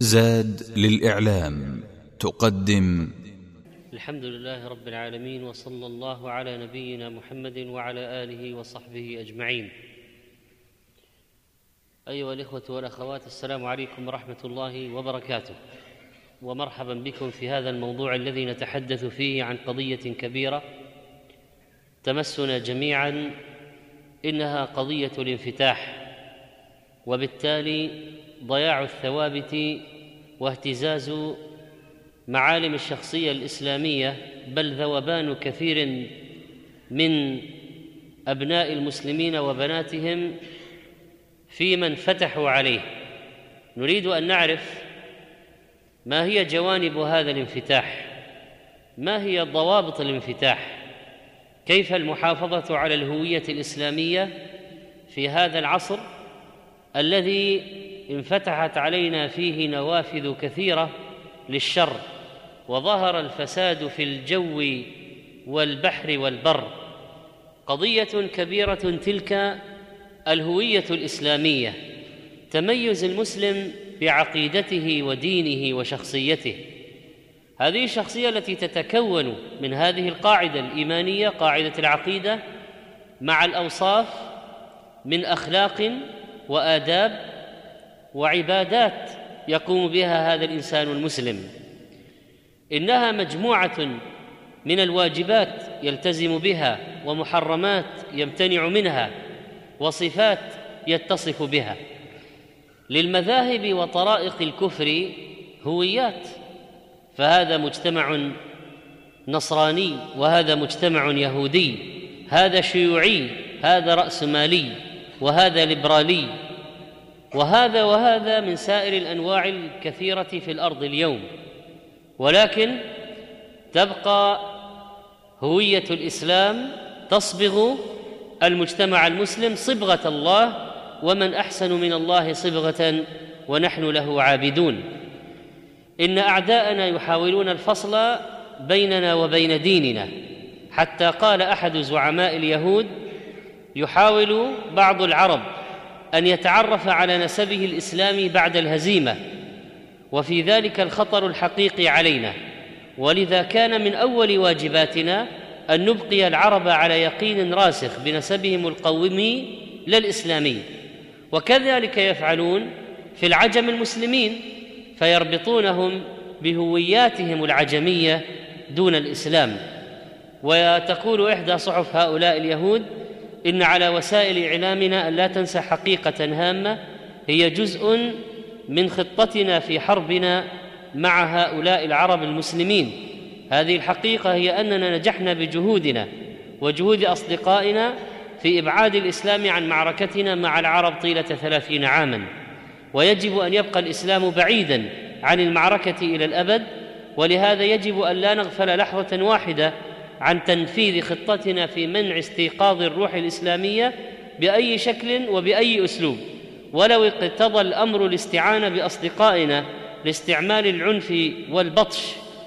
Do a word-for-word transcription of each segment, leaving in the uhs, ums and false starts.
زاد للإعلام تقدم الحمد لله رب العالمين، وصلى الله على نبينا محمد وعلى آله وصحبه أجمعين. أيها الإخوة والأخوات، السلام عليكم ورحمة الله وبركاته، ومرحبا بكم في هذا الموضوع الذي نتحدث فيه عن قضية كبيرة تمسنا جميعا، إنها قضية الانفتاح، وبالتالي ضياع الثوابت واهتزاز معالم الشخصية الإسلامية، بل ذوبان كثير من أبناء المسلمين وبناتهم في من فتحوا عليه. نريد أن نعرف ما هي جوانب هذا الانفتاح، ما هي ضوابط الانفتاح، كيف المحافظة على الهوية الإسلامية في هذا العصر الذي انفتحت علينا فيه نوافذ كثيرة للشر، وظهر الفساد في الجو والبحر والبر. قضية كبيرة تلك الهوية الإسلامية، تميز المسلم بعقيدته ودينه وشخصيته. هذه الشخصية التي تتكون من هذه القاعدة الإيمانية، قاعدة العقيدة، مع الأوصاف من أخلاق وآداب وعبادات يقوم بها هذا الإنسان المسلم. إنها مجموعة من الواجبات يلتزم بها، ومحرمات يمتنع منها، وصفات يتصف بها. للمذاهب وطرائق الكفر هويات، فهذا مجتمع نصراني، وهذا مجتمع يهودي، هذا شيوعي، هذا رأسمالي، وهذا ليبرالي، وهذا وهذا من سائر الأنواع الكثيرة في الأرض اليوم. ولكن تبقى هوية الإسلام تصبغ المجتمع المسلم صبغة الله، ومن أحسن من الله صبغة ونحن له عابدون. إن أعداءنا يحاولون الفصل بيننا وبين ديننا، حتى قال أحد زعماء اليهود: يحاول بعض العرب أن يتعرف على نسبه الإسلامي بعد الهزيمة، وفي ذلك الخطر الحقيقي علينا، ولذا كان من أول واجباتنا أن نبقي العرب على يقين راسخ بنسبهم القومي لا الإسلامي. وكذلك يفعلون في العجم المسلمين، فيربطونهم بهوياتهم العجمية دون الإسلام. وتقول إحدى صحف هؤلاء اليهود: إن على وسائل إعلامنا أن لا تنسى حقيقة هامة هي جزء من خطتنا في حربنا مع هؤلاء العرب المسلمين. هذه الحقيقة هي أننا نجحنا بجهودنا وجهود أصدقائنا في إبعاد الإسلام عن معركتنا مع العرب طيلة ثلاثين عاماً، ويجب أن يبقى الإسلام بعيداً عن المعركة إلى الأبد. ولهذا يجب أن لا نغفل لحظة واحدة عن تنفيذ خطتنا في منع استيقاظ الروح الإسلامية بأي شكل وبأي أسلوب، ولو اقتضى الأمر الاستعانة بأصدقائنا لاستعمال العنف والبطش.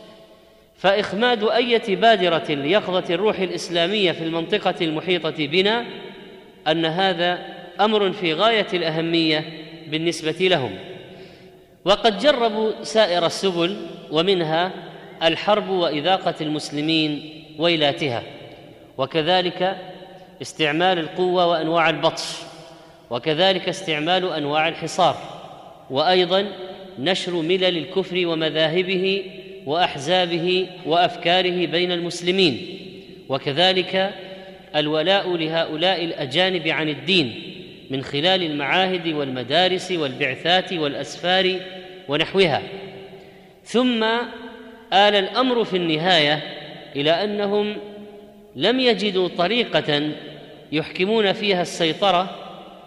فإخماد أي بادرة ليقظة الروح الإسلامية في المنطقة المحيطة بنا أن هذا أمر في غاية الأهمية بالنسبة لهم. وقد جربوا سائر السبل، ومنها الحرب وإذاقة المسلمين ويلاتها، وكذلك استعمال القوة وأنواع البطش، وكذلك استعمال أنواع الحصار، وأيضا نشر ملل الكفر ومذاهبه وأحزابه وأفكاره بين المسلمين، وكذلك الولاء لهؤلاء الأجانب عن الدين من خلال المعاهد والمدارس والبعثات والأسفار ونحوها. ثم آل الأمر في النهاية إلى أنهم لم يجدوا طريقة يحكمون فيها السيطرة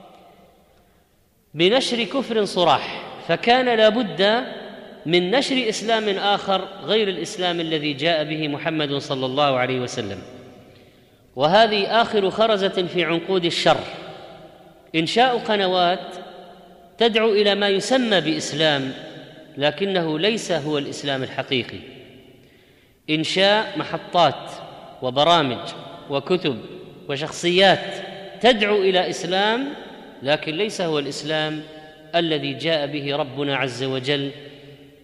بنشر كفر صراح، فكان لا بد من نشر إسلام آخر غير الإسلام الذي جاء به محمد صلى الله عليه وسلم. وهذه آخر خرزة في عنقود الشر، إنشاء قنوات تدعو إلى ما يسمى بإسلام، لكنه ليس هو الإسلام الحقيقي. إنشاء محطات وبرامج وكتب وشخصيات تدعو إلى إسلام، لكن ليس هو الإسلام الذي جاء به ربنا عز وجل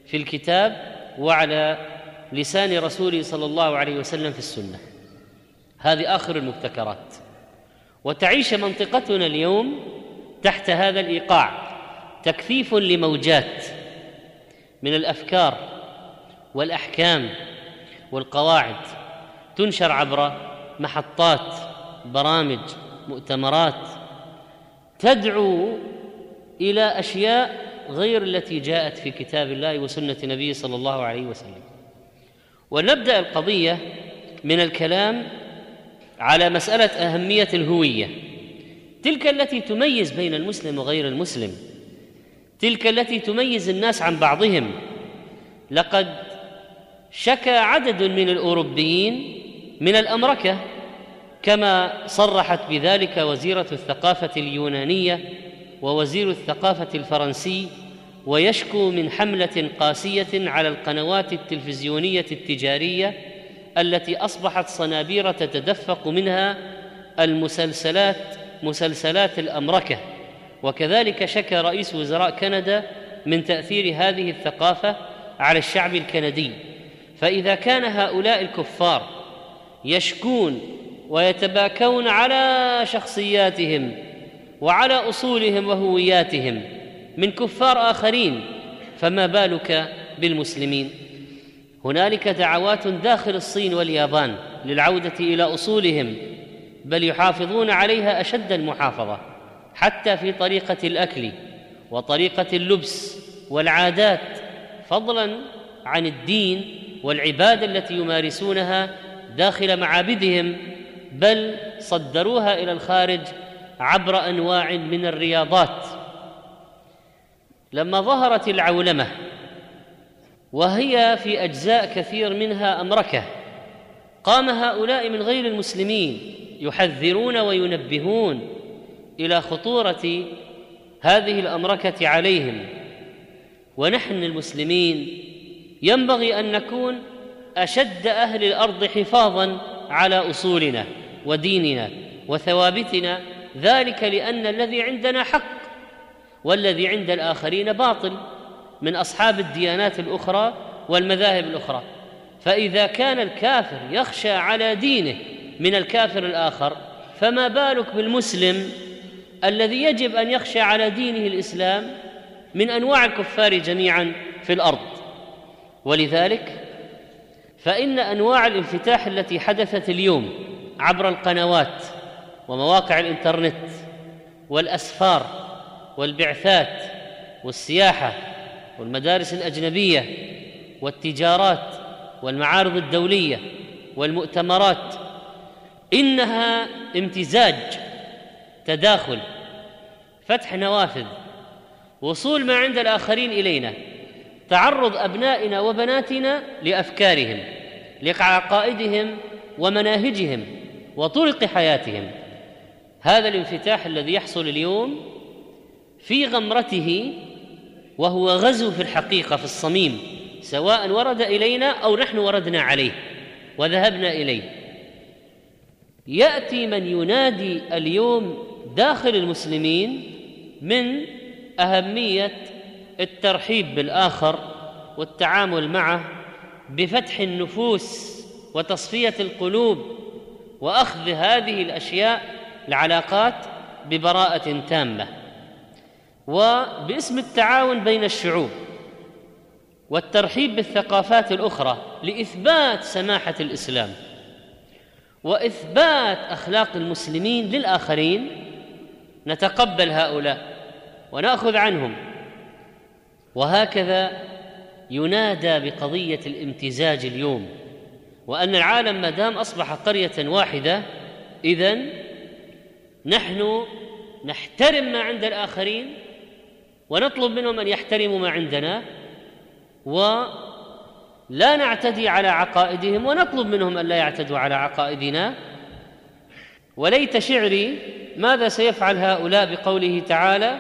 في الكتاب وعلى لسان رسوله صلى الله عليه وسلم في السنة. هذه آخر المبتكرات. وتعيش منطقتنا اليوم تحت هذا الإيقاع، تكثيف لموجات من الأفكار والأحكام والقواعد تنشر عبر محطات، برامج، مؤتمرات تدعو إلى أشياء غير التي جاءت في كتاب الله وسنة نبيه صلى الله عليه وسلم. ونبدأ القضية من الكلام على مسألة أهمية الهوية، تلك التي تميز بين المسلم وغير المسلم، تلك التي تميز الناس عن بعضهم. لقد شكى عدد من الأوروبيين من الأمركة، كما صرحت بذلك وزيرة الثقافة اليونانية ووزير الثقافة الفرنسي، ويشكو من حملة قاسية على القنوات التلفزيونية التجارية التي أصبحت صنابير تتدفق منها المسلسلات مسلسلات الأمركة. وكذلك شكى رئيس وزراء كندا من تأثير هذه الثقافة على الشعب الكندي. فإذا كان هؤلاء الكفار يشكون ويتباكون على شخصياتهم وعلى أصولهم وهوياتهم من كفار آخرين، فما بالك بالمسلمين؟ هنالك دعوات داخل الصين واليابان للعودة إلى أصولهم، بل يحافظون عليها أشد المحافظة، حتى في طريقة الأكل وطريقة اللبس والعادات، فضلاً عن الدين والعبادة التي يمارسونها داخل معابدهم، بل صدروها إلى الخارج عبر أنواع من الرياضات. لما ظهرت العولمة وهي في أجزاء كثير منها أمركة، قام هؤلاء من غير المسلمين يحذرون وينبهون إلى خطورة هذه الأمركة عليهم. ونحن المسلمين ينبغي أن نكون أشد أهل الأرض حفاظاً على أصولنا وديننا وثوابتنا، ذلك لأن الذي عندنا حق والذي عند الآخرين باطل من أصحاب الديانات الأخرى والمذاهب الأخرى. فإذا كان الكافر يخشى على دينه من الكافر الآخر، فما بالك بالمسلم الذي يجب أن يخشى على دينه الإسلام من أنواع الكفار جميعاً في الأرض. ولذلك فإن أنواع الانفتاح التي حدثت اليوم عبر القنوات ومواقع الإنترنت والأسفار والبعثات والسياحة والمدارس الأجنبية والتجارات والمعارض الدولية والمؤتمرات، إنها امتزاج، تداخل، فتح نوافذ، وصول ما عند الآخرين إلينا، تعرض أبنائنا وبناتنا لأفكارهم، لعقائدهم ومناهجهم وطرق حياتهم. هذا الانفتاح الذي يحصل اليوم في غمرته، وهو غزو في الحقيقة في الصميم، سواء ورد إلينا أو نحن وردنا عليه وذهبنا إليه. يأتي من ينادي اليوم داخل المسلمين من أهمية الترحيب بالآخر والتعامل معه بفتح النفوس وتصفية القلوب وأخذ هذه الأشياء العلاقات ببراءة تامة، وباسم التعاون بين الشعوب والترحيب بالثقافات الأخرى لإثبات سماحة الإسلام وإثبات أخلاق المسلمين للآخرين. نتقبل هؤلاء ونأخذ عنهم، وهكذا ينادى بقضية الامتزاج اليوم، وأن العالم ما دام أصبح قرية واحدة، إذن نحن نحترم ما عند الآخرين ونطلب منهم أن يحترموا ما عندنا، ولا نعتدي على عقائدهم ونطلب منهم أن لا يعتدوا على عقائدنا. وليت شعري ماذا سيفعل هؤلاء بقوله تعالى: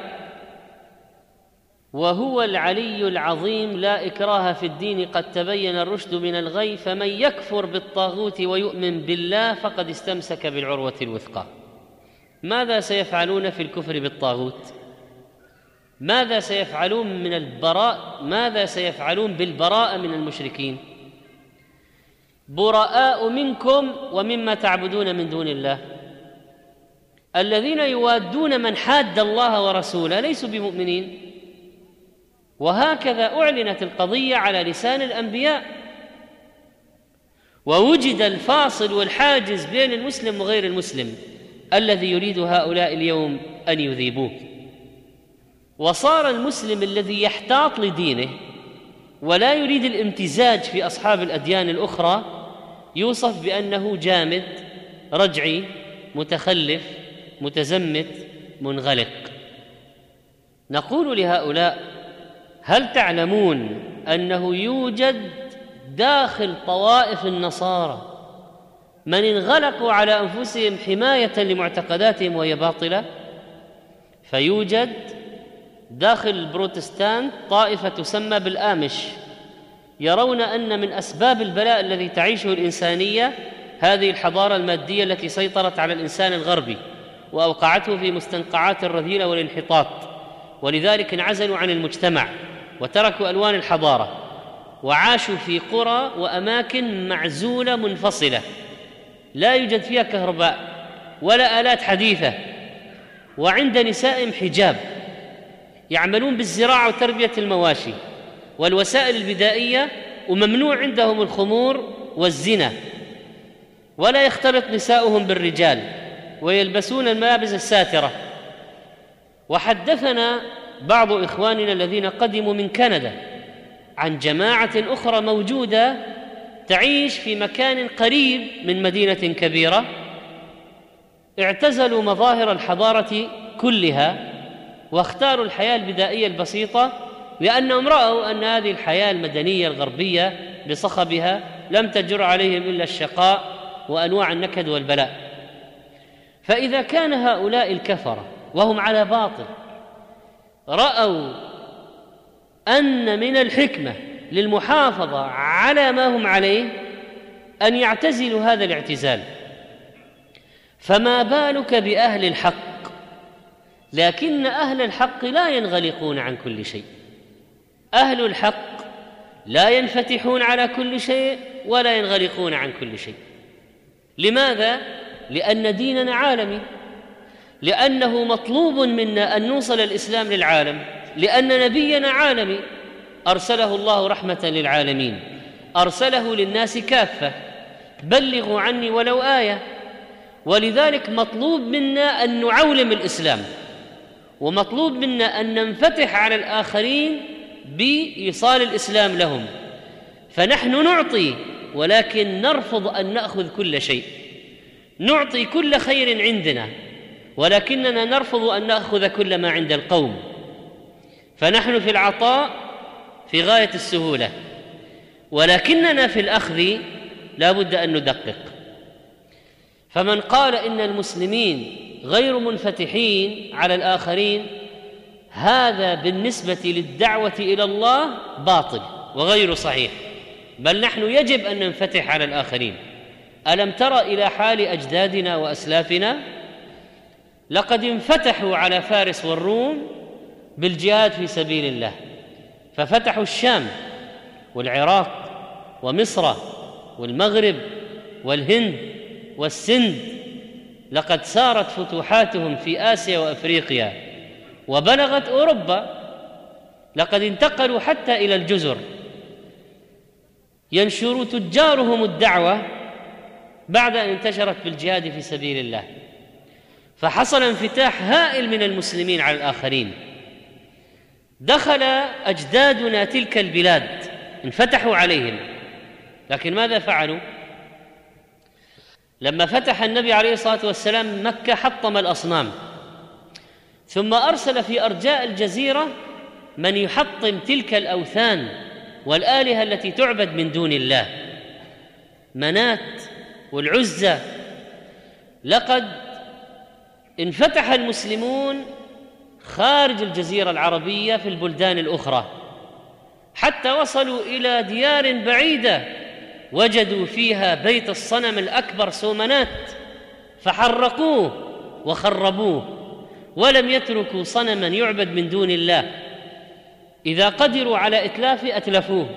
وهو العلي العظيم لا إكراه في الدين قد تبين الرشد من الغي فمن يكفر بالطاغوت ويؤمن بالله فقد استمسك بالعروة الوثقى. ماذا سيفعلون في الكفر بالطاغوت؟ ماذا سيفعلون من البراء ماذا سيفعلون بالبراءة من المشركين؟ براء منكم ومما تعبدون من دون الله. الذين يوادون من حاد الله ورسوله ليسوا بمؤمنين. وهكذا أعلنت القضية على لسان الأنبياء، ووجد الفاصل والحاجز بين المسلم وغير المسلم الذي يريد هؤلاء اليوم أن يذيبوه. وصار المسلم الذي يحتاط لدينه ولا يريد الامتزاج في أصحاب الأديان الأخرى يوصف بأنه جامد، رجعي، متخلف، متزمت، منغلق. نقول لهؤلاء: هل تعلمون أنه يوجد داخل طوائف النصارى من انغلقوا على أنفسهم حماية لمعتقداتهم وهي باطلة؟ فيوجد داخل البروتستانت طائفة تسمى بالآمش، يرون أن من أسباب البلاء الذي تعيشه الإنسانية هذه الحضارة المادية التي سيطرت على الإنسان الغربي وأوقعته في مستنقعات الرذيلة والانحطاط، ولذلك انعزلوا عن المجتمع وتركوا ألوان الحضارة وعاشوا في قرى وأماكن معزولة منفصلة لا يوجد فيها كهرباء ولا آلات حديثة، وعند نسائهم حجاب، يعملون بالزراعة وتربية المواشي والوسائل البدائية، وممنوع عندهم الخمور والزنا، ولا يختلط نساؤهم بالرجال، ويلبسون الملابس الساترة. وحدثنا بعض إخواننا الذين قدموا من كندا عن جماعة أخرى موجودة تعيش في مكان قريب من مدينة كبيرة، اعتزلوا مظاهر الحضارة كلها واختاروا الحياة البدائية البسيطة، لأنهم رأوا أن هذه الحياة المدنية الغربية بصخبها لم تجر عليهم إلا الشقاء وأنواع النكد والبلاء. فإذا كان هؤلاء الكفرة وهم على باطل رأوا أن من الحكمة للمحافظة على ما هم عليه أن يعتزلوا هذا الاعتزال، فما بالك بأهل الحق؟ لكن أهل الحق لا ينغلقون عن كل شيء، أهل الحق لا ينفتحون على كل شيء ولا ينغلقون عن كل شيء. لماذا؟ لأن ديننا عالمي، لأنه مطلوب منا أن نوصل الإسلام للعالم، لأن نبينا عالمي أرسله الله رحمة للعالمين، أرسله للناس كافة، بلغوا عني ولو آية. ولذلك مطلوب منا أن نعولم الإسلام، ومطلوب منا أن ننفتح على الآخرين بإيصال الإسلام لهم. فنحن نعطي ولكن نرفض أن نأخذ كل شيء، نعطي كل خير عندنا ولكننا نرفض أن نأخذ كل ما عند القوم. فنحن في العطاء في غاية السهولة، ولكننا في الأخذ لا بد أن ندقق. فمن قال إن المسلمين غير منفتحين على الآخرين هذا بالنسبة للدعوة إلى الله باطل وغير صحيح، بل نحن يجب أن ننفتح على الآخرين. ألم تر إلى حال أجدادنا وأسلافنا؟ لقد انفتحوا على فارس والروم بالجهاد في سبيل الله، ففتحوا الشام والعراق ومصر والمغرب والهند والسند. لقد سارت فتوحاتهم في آسيا وأفريقيا وبلغت أوروبا، لقد انتقلوا حتى إلى الجزر. ينشر تجارهم الدعوة بعد أن انتشرت بالجهاد في سبيل الله، فحصل انفتاح هائل من المسلمين على الآخرين. دخل أجدادنا تلك البلاد انفتحوا عليهم، لكن ماذا فعلوا؟ لما فتح النبي عليه الصلاة والسلام مكة حطم الأصنام، ثم أرسل في أرجاء الجزيرة من يحطم تلك الأوثان والآلهة التي تعبد من دون الله، منات والعزى. لقد انفتح المسلمون خارج الجزيرة العربية في البلدان الأخرى، حتى وصلوا إلى ديار بعيدة وجدوا فيها بيت الصنم الأكبر سومنات، فحرقوه وخربوه ولم يتركوا صنما يعبد من دون الله، إذا قدروا على إتلافه أتلفوه.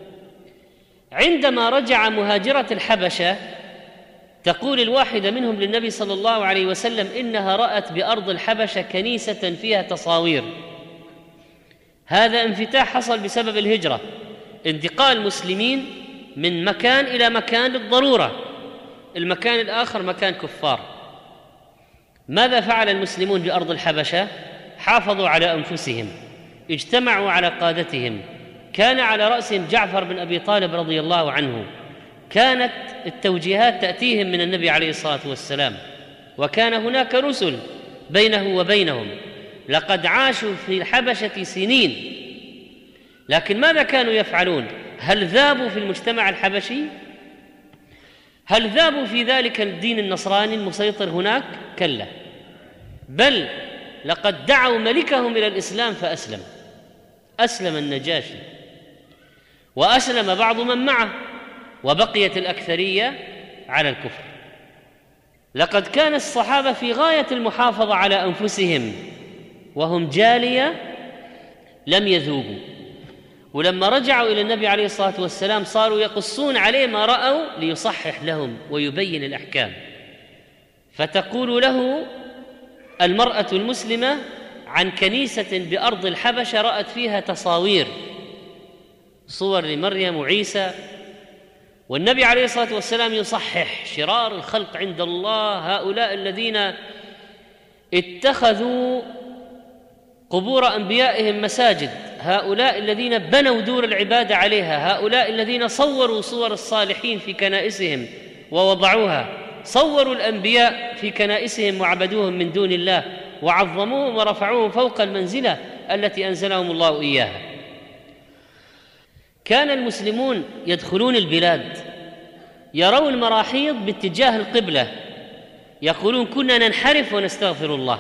عندما رجع مهاجرة الحبشة تقول الواحدة منهم للنبي صلى الله عليه وسلم إنها رأت بأرض الحبشة كنيسة فيها تصاوير. هذا انفتاح حصل بسبب الهجرة، انتقال المسلمين من مكان إلى مكان للضرورة، المكان الآخر مكان كفار. ماذا فعل المسلمون بأرض الحبشة؟ حافظوا على أنفسهم، اجتمعوا على قادتهم، كان على رأسهم جعفر بن أبي طالب رضي الله عنه، كانت التوجيهات تأتيهم من النبي عليه الصلاة والسلام، وكان هناك رسل بينه وبينهم. لقد عاشوا في الحبشة سنين، لكن ماذا كانوا يفعلون؟ هل ذابوا في المجتمع الحبشي؟ هل ذابوا في ذلك الدين النصراني المسيطر هناك؟ كلا، بل لقد دعوا ملكهم إلى الإسلام فأسلم، أسلم النجاشي وأسلم بعض من معه، وبقيت الأكثرية على الكفر. لقد كان الصحابة في غاية المحافظة على أنفسهم وهم جالية لم يذوبوا، ولما رجعوا إلى النبي عليه الصلاة والسلام صاروا يقصون عليه ما رأوا ليصحح لهم ويبين الأحكام. فتقول له المرأة المسلمة عن كنيسة بأرض الحبشة رأت فيها تصاوير، صور لمريم وعيسى، والنبي عليه الصلاة والسلام يصحح: شرار الخلق عند الله هؤلاء الذين اتخذوا قبور أنبيائهم مساجد، هؤلاء الذين بنوا دور العبادة عليها، هؤلاء الذين صوروا صور الصالحين في كنائسهم ووضعوها، صوروا الأنبياء في كنائسهم وعبدوهم من دون الله وعظموهم ورفعوهم فوق المنزلة التي أنزلهم الله إياها. كان المسلمون يدخلون البلاد يرون مراحيض باتجاه القبلة، يقولون كنا ننحرف ونستغفر الله.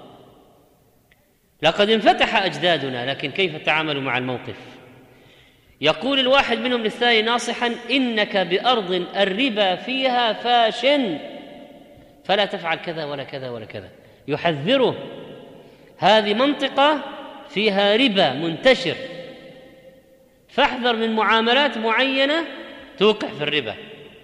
لقد انفتح أجدادنا، لكن كيف تعاملوا مع الموقف؟ يقول الواحد منهم للثاني ناصحا: إنك بأرض الربا فيها فاش، فلا تفعل كذا ولا كذا ولا كذا، يحذره. هذه منطقة فيها ربا منتشر، فاحذر من معاملات معينة توقع في الربا.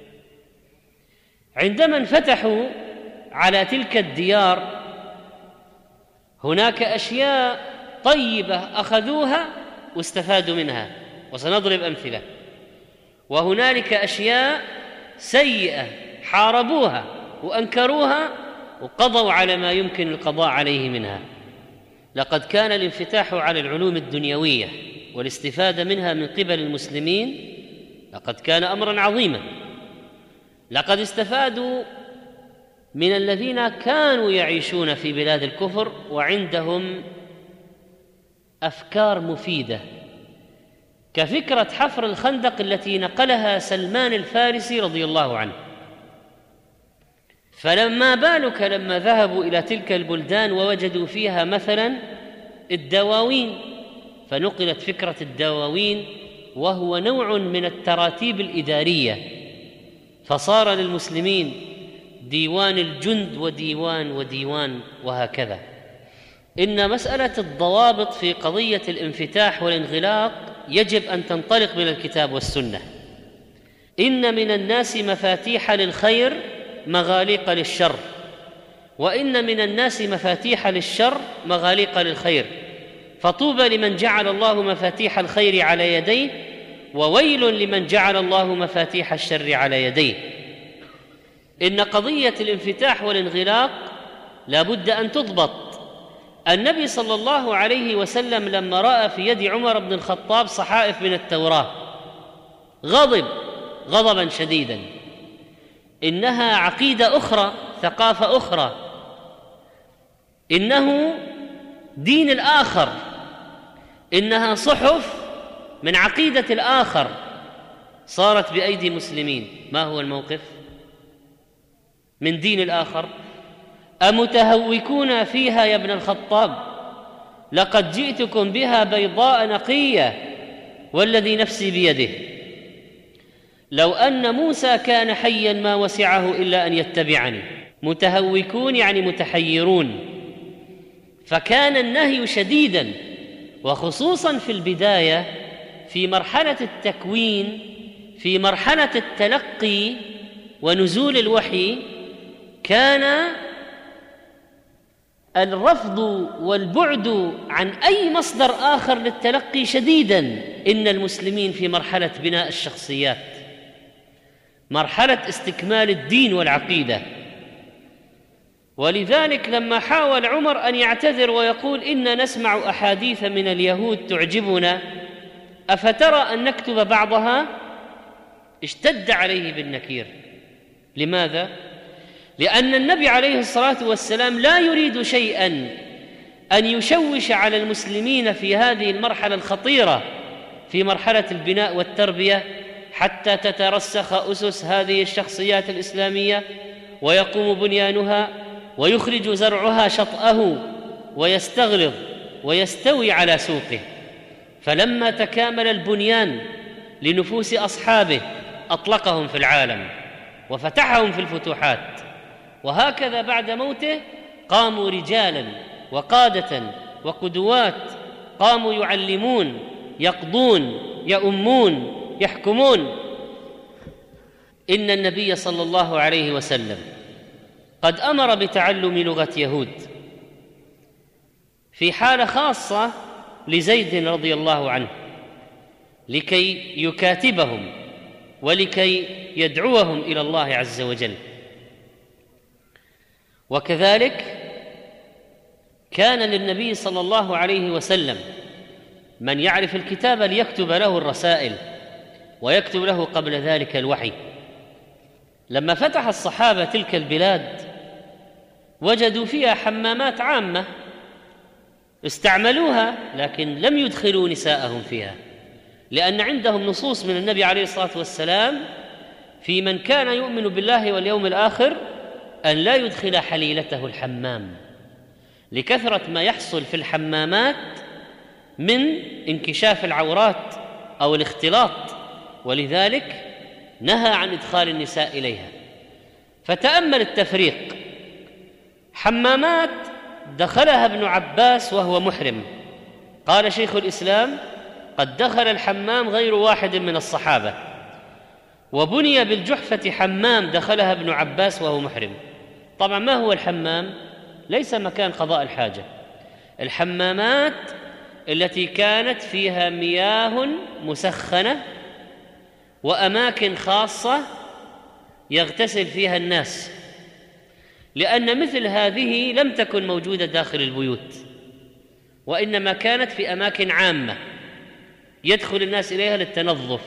عندما انفتحوا على تلك الديار هناك أشياء طيبة أخذوها واستفادوا منها، وسنضرب أمثلة، وهنالك أشياء سيئة حاربوها وأنكروها وقضوا على ما يمكن القضاء عليه منها. لقد كان الانفتاح على العلوم الدنيوية والاستفادة منها من قبل المسلمين لقد كان أمرا عظيما. لقد استفادوا من الذين كانوا يعيشون في بلاد الكفر وعندهم أفكار مفيدة، كفكرة حفر الخندق التي نقلها سلمان الفارسي رضي الله عنه. فلما بالك لما ذهبوا إلى تلك البلدان ووجدوا فيها مثلا الدواوين، فنقلت فكرة الدواوين وهو نوع من التراتيب الإدارية، فصار للمسلمين ديوان الجند وديوان وديوان وهكذا. إن مسألة الضوابط في قضية الانفتاح والانغلاق يجب أن تنطلق من الكتاب والسنة. إن من الناس مفاتيح للخير مغاليق للشر، وإن من الناس مفاتيح للشر مغاليق للخير، فطوبى لمن جعل الله مفاتيح الخير على يديه، وويل لمن جعل الله مفاتيح الشر على يديه. إن قضية الانفتاح والانغلاق لا بد أن تضبط. النبي صلى الله عليه وسلم لما رأى في يد عمر بن الخطاب صحائف من التوراة غضب غضبا شديدا. إنها عقيدة أخرى، ثقافة أخرى، إنه دين الآخر، إنها صحف من عقيدة الآخر صارت بأيدي مسلمين. ما هو الموقف من دين الآخر؟ أمتهوكون فيها يا ابن الخطاب؟ لقد جئتكم بها بيضاء نقية والذي نفسي بيده لو أن موسى كان حيا ما وسعه إلا أن يتبعني. متهوكون يعني متحيرون، فكان النهي شديدا، وخصوصا في البداية في مرحلة التكوين، في مرحلة التلقي ونزول الوحي، كان الرفض والبعد عن أي مصدر آخر للتلقي شديدا. إن المسلمين في مرحلة بناء الشخصيات، مرحلة استكمال الدين والعقيدة. ولذلك لما حاول عمر أن يعتذر ويقول إن نسمع أحاديث من اليهود تعجبنا، أفترى أن نكتب بعضها؟ اشتد عليه بالنكير. لماذا؟ لأن النبي عليه الصلاة والسلام لا يريد شيئا أن يشوش على المسلمين في هذه المرحلة الخطيرة، في مرحلة البناء والتربية، حتى تترسخ أسس هذه الشخصيات الإسلامية ويقوم بنيانها ويخرج زرعها شطأه ويستغلظ ويستوي على سوقه. فلما تكامل البنيان لنفوس أصحابه أطلقهم في العالم وفتحهم في الفتوحات. وهكذا بعد موته قاموا رجالا وقادة وقدوات، قاموا يعلمون، يقضون، يؤمون، يحكمون. إن النبي صلى الله عليه وسلم قد أمر بتعلم لغة يهود في حالة خاصة لزيد رضي الله عنه، لكي يكاتبهم ولكي يدعوهم إلى الله عز وجل. وكذلك كان للنبي صلى الله عليه وسلم من يعرف الكتاب ليكتب له الرسائل ويكتب له قبل ذلك الوحي. لما فتح الصحابة تلك البلاد وجدوا فيها حمامات عامة استعملوها، لكن لم يدخلوا نساءهم فيها، لأن عندهم نصوص من النبي عليه الصلاة والسلام في من كان يؤمن بالله واليوم الآخر أن لا يدخل حليلته الحمام، لكثرة ما يحصل في الحمامات من انكشاف العورات أو الاختلاط، ولذلك نهى عن إدخال النساء إليها. فتأمل التفريق. حمامات دخلها ابن عباس وهو محرم، قال شيخ الإسلام قد دخل الحمام غير واحد من الصحابة، وبني بالجحفة حمام دخلها ابن عباس وهو محرم. طبعا ما هو الحمام؟ ليس مكان قضاء الحاجة. الحمامات التي كانت فيها مياه مسخنة وأماكن خاصة يغتسل فيها الناس، لأن مثل هذه لم تكن موجودة داخل البيوت، وإنما كانت في أماكن عامة يدخل الناس إليها للتنظف.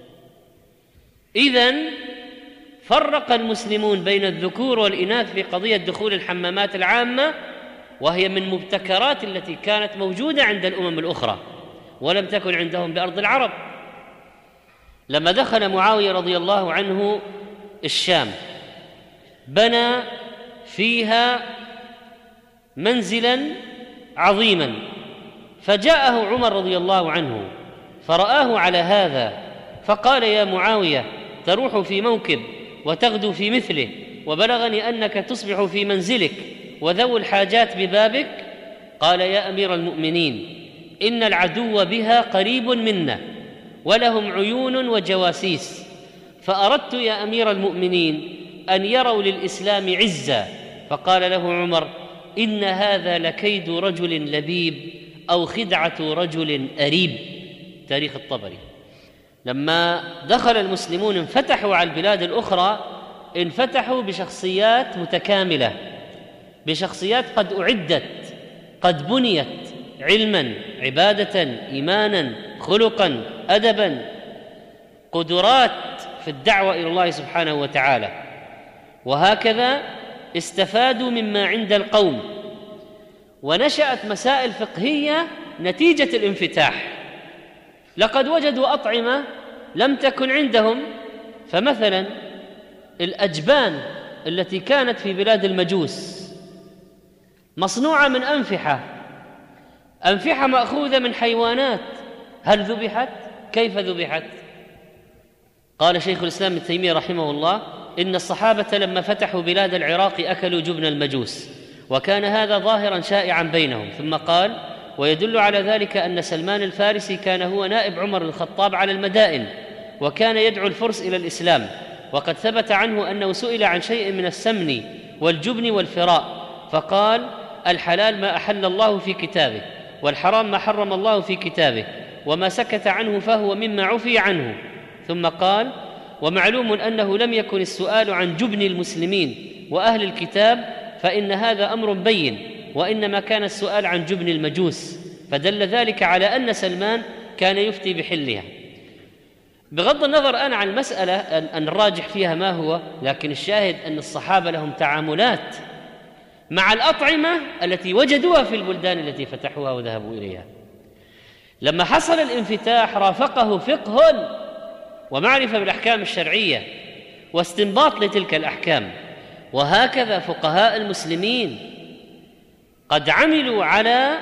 إذن فرق المسلمون بين الذكور والإناث في قضية دخول الحمامات العامة، وهي من مبتكرات التي كانت موجودة عند الأمم الأخرى ولم تكن عندهم بأرض العرب. لما دخل معاوية رضي الله عنه الشام بنى فيها منزلا عظيما، فجاءه عمر رضي الله عنه فرآه على هذا فقال يا معاوية تروح في موكب وتغدو في مثله، وبلغني أنك تصبح في منزلك وذو الحاجات ببابك. قال يا أمير المؤمنين إن العدو بها قريب منا ولهم عيون وجواسيس، فأردت يا أمير المؤمنين أن يروا للإسلام عزا. فقال له عمر إن هذا لكيد رجل لبيب أو خدعة رجل أريب. تاريخ الطبري. لما دخل المسلمون انفتحوا على البلاد الأخرى، انفتحوا بشخصيات متكاملة، بشخصيات قد أعدت، قد بنيت علما، عبادة، إيمانا، خلقا، أدبا، قدرات في الدعوة إلى الله سبحانه وتعالى. وهكذا استفادوا مما عند القوم، ونشأت مسائل فقهية نتيجة الانفتاح. لقد وجدوا أطعمة لم تكن عندهم، فمثلا الأجبان التي كانت في بلاد المجوس مصنوعة من أنفحة، أنفحة مأخوذة من حيوانات. هل ذبحت؟ كيف ذبحت؟ قال شيخ الإسلام ابن تيمية رحمه الله إن الصحابة لما فتحوا بلاد العراق أكلوا جبن المجوس، وكان هذا ظاهرا شائعا بينهم. ثم قال: ويدل على ذلك أن سلمان الفارسي كان هو نائب عمر الخطاب على المدائن، وكان يدعو الفرس إلى الإسلام، وقد ثبت عنه أنه سئل عن شيء من السمن والجبن والفراء فقال: الحلال ما أحل الله في كتابه، والحرام ما حرم الله في كتابه، وما سكت عنه فهو مما عفي عنه. ثم قال: ومعلوم أنه لم يكن السؤال عن جبن المسلمين وأهل الكتاب، فإن هذا أمر بين، وإنما كان السؤال عن جبن المجوس، فدل ذلك على أن سلمان كان يفتي بحلها. بغض النظر أنا عن المسألة أن الراجح فيها ما هو، لكن الشاهد أن الصحابة لهم تعاملات مع الأطعمة التي وجدوها في البلدان التي فتحوها وذهبوا إليها. لما حصل الانفتاح رافقه فقه ومعرفة بالأحكام الشرعية واستنباط لتلك الأحكام، وهكذا فقهاء المسلمين قد عملوا على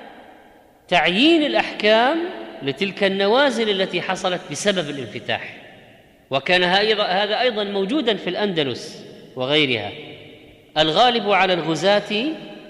تعيين الأحكام لتلك النوازل التي حصلت بسبب الانفتاح، وكان هذا أيضا موجودا في الأندلس وغيرها. الغالب على الغزاة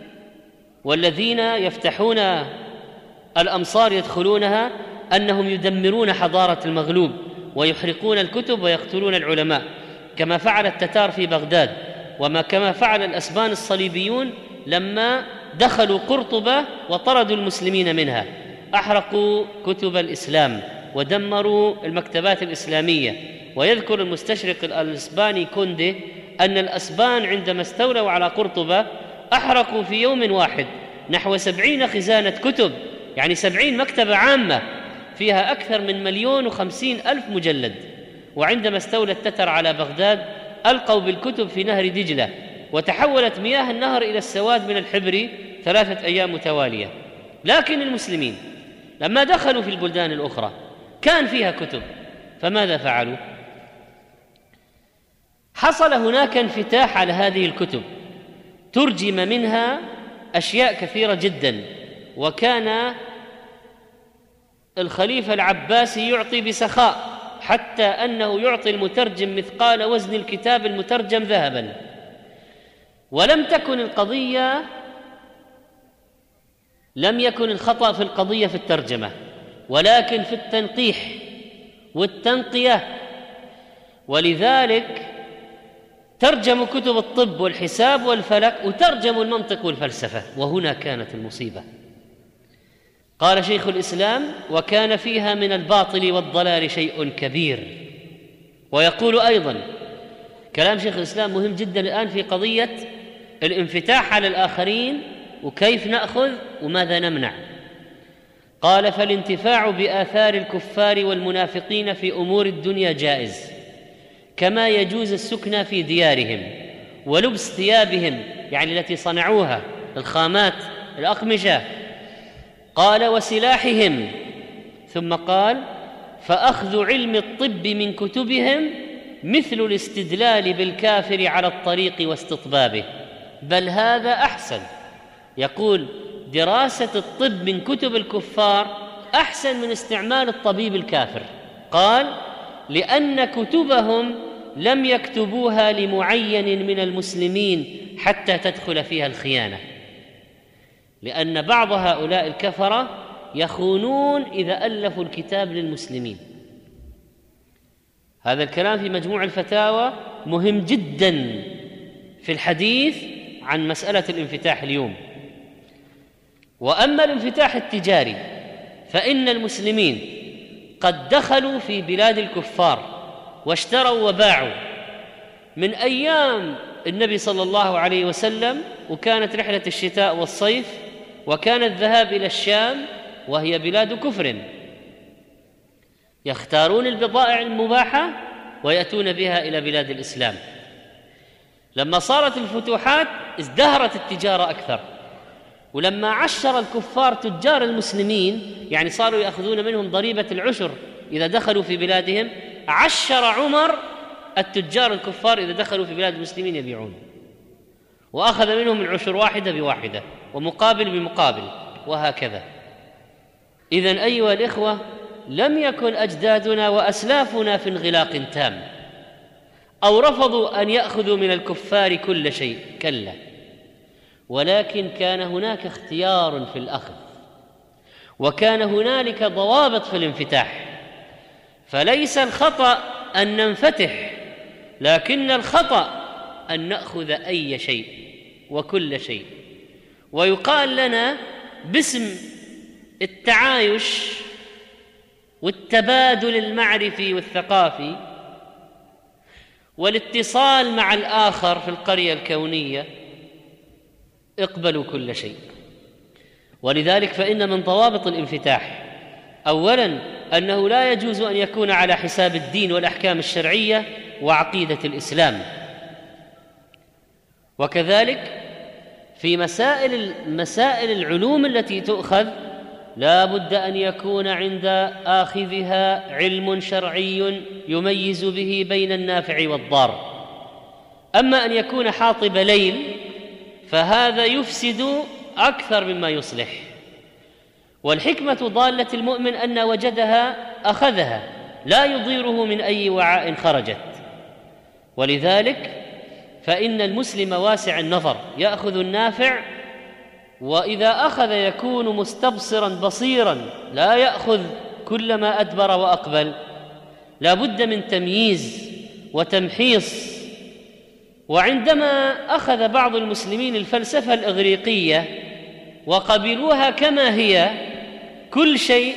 والذين يفتحون الأمصار يدخلونها أنهم يدمرون حضارة المغلوب ويحرقون الكتب ويقتلون العلماء، كما فعل التتار في بغداد، وما كما فعل الأسبان الصليبيون لما دخلوا قرطبة وطردوا المسلمين منها، أحرقوا كتب الإسلام ودمروا المكتبات الإسلامية. ويذكر المستشرق الأسباني كوندي أن الأسبان عندما استولوا على قرطبة أحرقوا في يوم واحد نحو سبعين خزانة كتب، يعني سبعين مكتبة عامة فيها أكثر من مليون وخمسين ألف مجلد. وعندما استولى التتر على بغداد ألقوا بالكتب في نهر دجلة، وتحولت مياه النهر إلى السواد من الحبر ثلاثة أيام متوالية. لكن المسلمين لما دخلوا في البلدان الأخرى كان فيها كتب، فماذا فعلوا؟ حصل هناك انفتاح على هذه الكتب، ترجم منها أشياء كثيرة جدا، وكان الخليفة العباسي يعطي بسخاء حتى أنه يعطي المترجم مثقال وزن الكتاب المترجم ذهبا. ولم تكن القضية لم يكن الخطأ في القضية في الترجمة، ولكن في التنقيح والتنقية. ولذلك ترجموا كتب الطب والحساب والفلك وترجموا المنطق والفلسفة، وهنا كانت المصيبة. قال شيخ الإسلام: وكان فيها من الباطل والضلال شيء كبير. ويقول أيضا كلام شيخ الإسلام مهم جدا الآن في قضية الانفتاح على الآخرين وكيف نأخذ وماذا نمنع. قال: فالانتفاع بآثار الكفار والمنافقين في أمور الدنيا جائز، كما يجوز السكنى في ديارهم ولبس ثيابهم، يعني التي صنعوها، الخامات، الأقمشة. قال: وسلاحهم. ثم قال: فأخذ علم الطب من كتبهم مثل الاستدلال بالكافر على الطريق واستطبابه، بل هذا أحسن. يقول: دراسة الطب من كتب الكفار أحسن من استعمال الطبيب الكافر. قال: لأن كتبهم لم يكتبوها لمعين من المسلمين حتى تدخل فيها الخيانة، لأن بعض هؤلاء الكفرة يخونون إذا ألفوا الكتاب للمسلمين. هذا الكلام في مجموع الفتاوى مهم جدا في الحديث عن مسألة الانفتاح اليوم. وأما الانفتاح التجاري فإن المسلمين قد دخلوا في بلاد الكفار واشتروا وباعوا من أيام النبي صلى الله عليه وسلم، وكانت رحلة الشتاء والصيف، وكان الذهاب إلى الشام وهي بلاد كفر، يختارون البضائع المباحة ويأتون بها إلى بلاد الإسلام. لما صارت الفتوحات ازدهرت التجارة أكثر، ولما عشر الكفار تجار المسلمين، يعني صاروا يأخذون منهم ضريبة العشر إذا دخلوا في بلادهم، عشر عمر التجار الكفار إذا دخلوا في بلاد المسلمين يبيعون، وأخذ منهم العشر واحدة بواحدة ومقابل بمقابل، وهكذا. إذن أيها الإخوة، لم يكن أجدادنا وأسلافنا في انغلاق تام أو رفضوا أن يأخذوا من الكفار كل شيء، كلا، ولكن كان هناك اختيار في الأخذ، وكان هنالك ضوابط في الانفتاح. فليس الخطأ أن ننفتح، لكن الخطأ أن نأخذ أي شيء وكل شيء. ويقال لنا باسم التعايش والتبادل المعرفي والثقافي والاتصال مع الآخر في القرية الكونية: اقبلوا كل شيء. ولذلك فإن من ضوابط الانفتاح أولاً أنه لا يجوز أن يكون على حساب الدين والأحكام الشرعية وعقيدة الإسلام. وكذلك في مسائل مسائل العلوم التي تؤخذ لا بد أن يكون عند آخذها علم شرعي يميز به بين النافع والضار. أما أن يكون حاطب ليل فهذا يفسد أكثر مما يصلح. والحكمة ضالة المؤمن أن وجدها أخذها، لا يضيره من أي وعاء خرجت. ولذلك فإن المسلم واسع النظر، يأخذ النافع، وإذا أخذ يكون مستبصرا بصيرا، لا يأخذ كل ما أدبر وأقبل. لا بد من تمييز وتمحيص. وعندما أخذ بعض المسلمين الفلسفة الإغريقية وقبلوها كما هي كل شيء،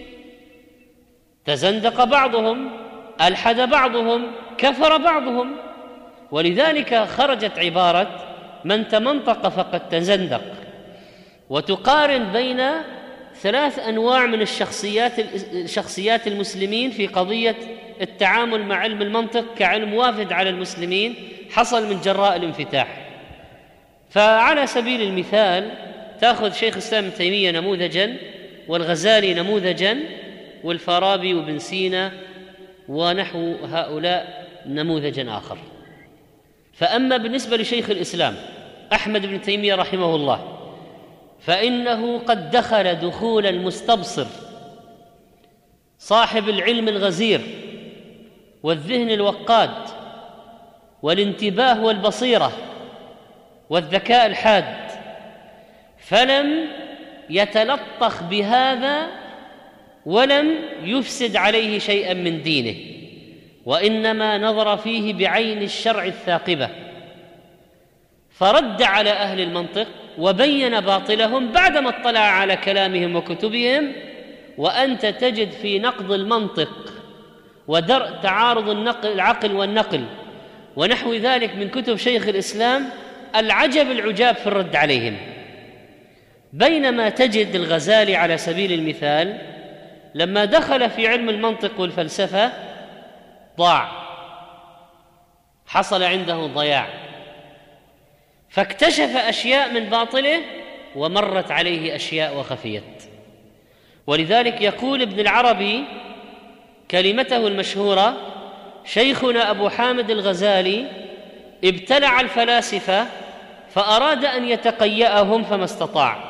تزندق بعضهم، ألحد بعضهم، كفر بعضهم. ولذلك خرجت عبارة: من تمنطق فقد تزندق. وتقارن بين ثلاث أنواع من الشخصيات شخصيات المسلمين في قضية التعامل مع علم المنطق كعلم وافد على المسلمين حصل من جراء الانفتاح. فعلى سبيل المثال تأخذ شيخ الإسلام ابن تيمية نموذجاً، والغزالي نموذجاً، والفارابي وابن سينا ونحو هؤلاء نموذجاً آخر. فأما بالنسبة لشيخ الإسلام أحمد بن تيمية رحمه الله فإنه قد دخل دخول المستبصر صاحب العلم الغزير والذهن الوقاد والانتباه والبصيرة والذكاء الحاد، فلم يتلطخ بهذا ولم يفسد عليه شيئا من دينه، وإنما نظر فيه بعين الشرع الثاقبة، فرد على أهل المنطق وبين باطلهم بعدما اطلع على كلامهم وكتبهم. وأنت تجد في نقض المنطق ودرء تعارض النقل العقل والنقل ونحو ذلك من كتب شيخ الإسلام العجب العجاب في الرد عليهم. بينما تجد الغزالي على سبيل المثال لما دخل في علم المنطق والفلسفة ضاع، حصل عنده ضياع، فاكتشف أشياء من باطله ومرت عليه أشياء وخفيت. ولذلك يقول ابن العربي كلمته المشهورة: شيخنا أبو حامد الغزالي ابتلع الفلاسفة فأراد أن يتقيأهم فما استطاع،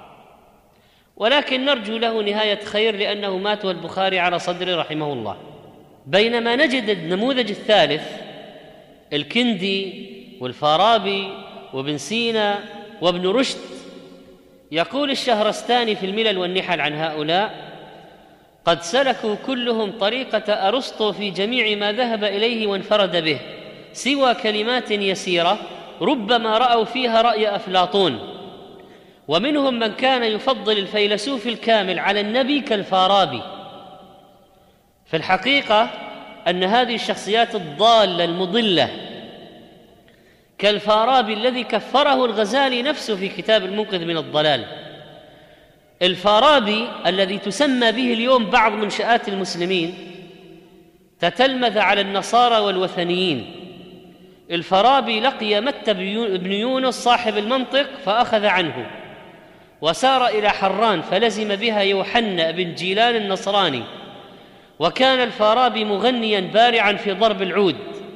ولكن نرجو له نهاية خير لأنه مات والبخاري على صدره رحمه الله. بينما نجد النموذج الثالث الكندي والفارابي وابن سينا وابن رشد. يقول الشهرستاني في الملل والنحل عن هؤلاء: قد سلكوا كلهم طريقة أرسطو في جميع ما ذهب إليه وانفرد به، سوى كلمات يسيرة ربما رأوا فيها رأي أفلاطون، ومنهم من كان يفضل الفيلسوف الكامل على النبي كالفارابي. في الحقيقة أن هذه الشخصيات الضالة المضلة كالفارابي الذي كفره الغزالي نفسه في كتاب المنقذ من الضلال، الفارابي الذي تسمى به اليوم بعض منشآت المسلمين تتلمذ على النصارى والوثنيين. الفارابي لقي متى بن يونس صاحب المنطق فأخذ عنه، وسار إلى حران فلزم بها يوحنا بن جيلان النصراني، وكان الفارابي مغنيا بارعا في ضرب العود.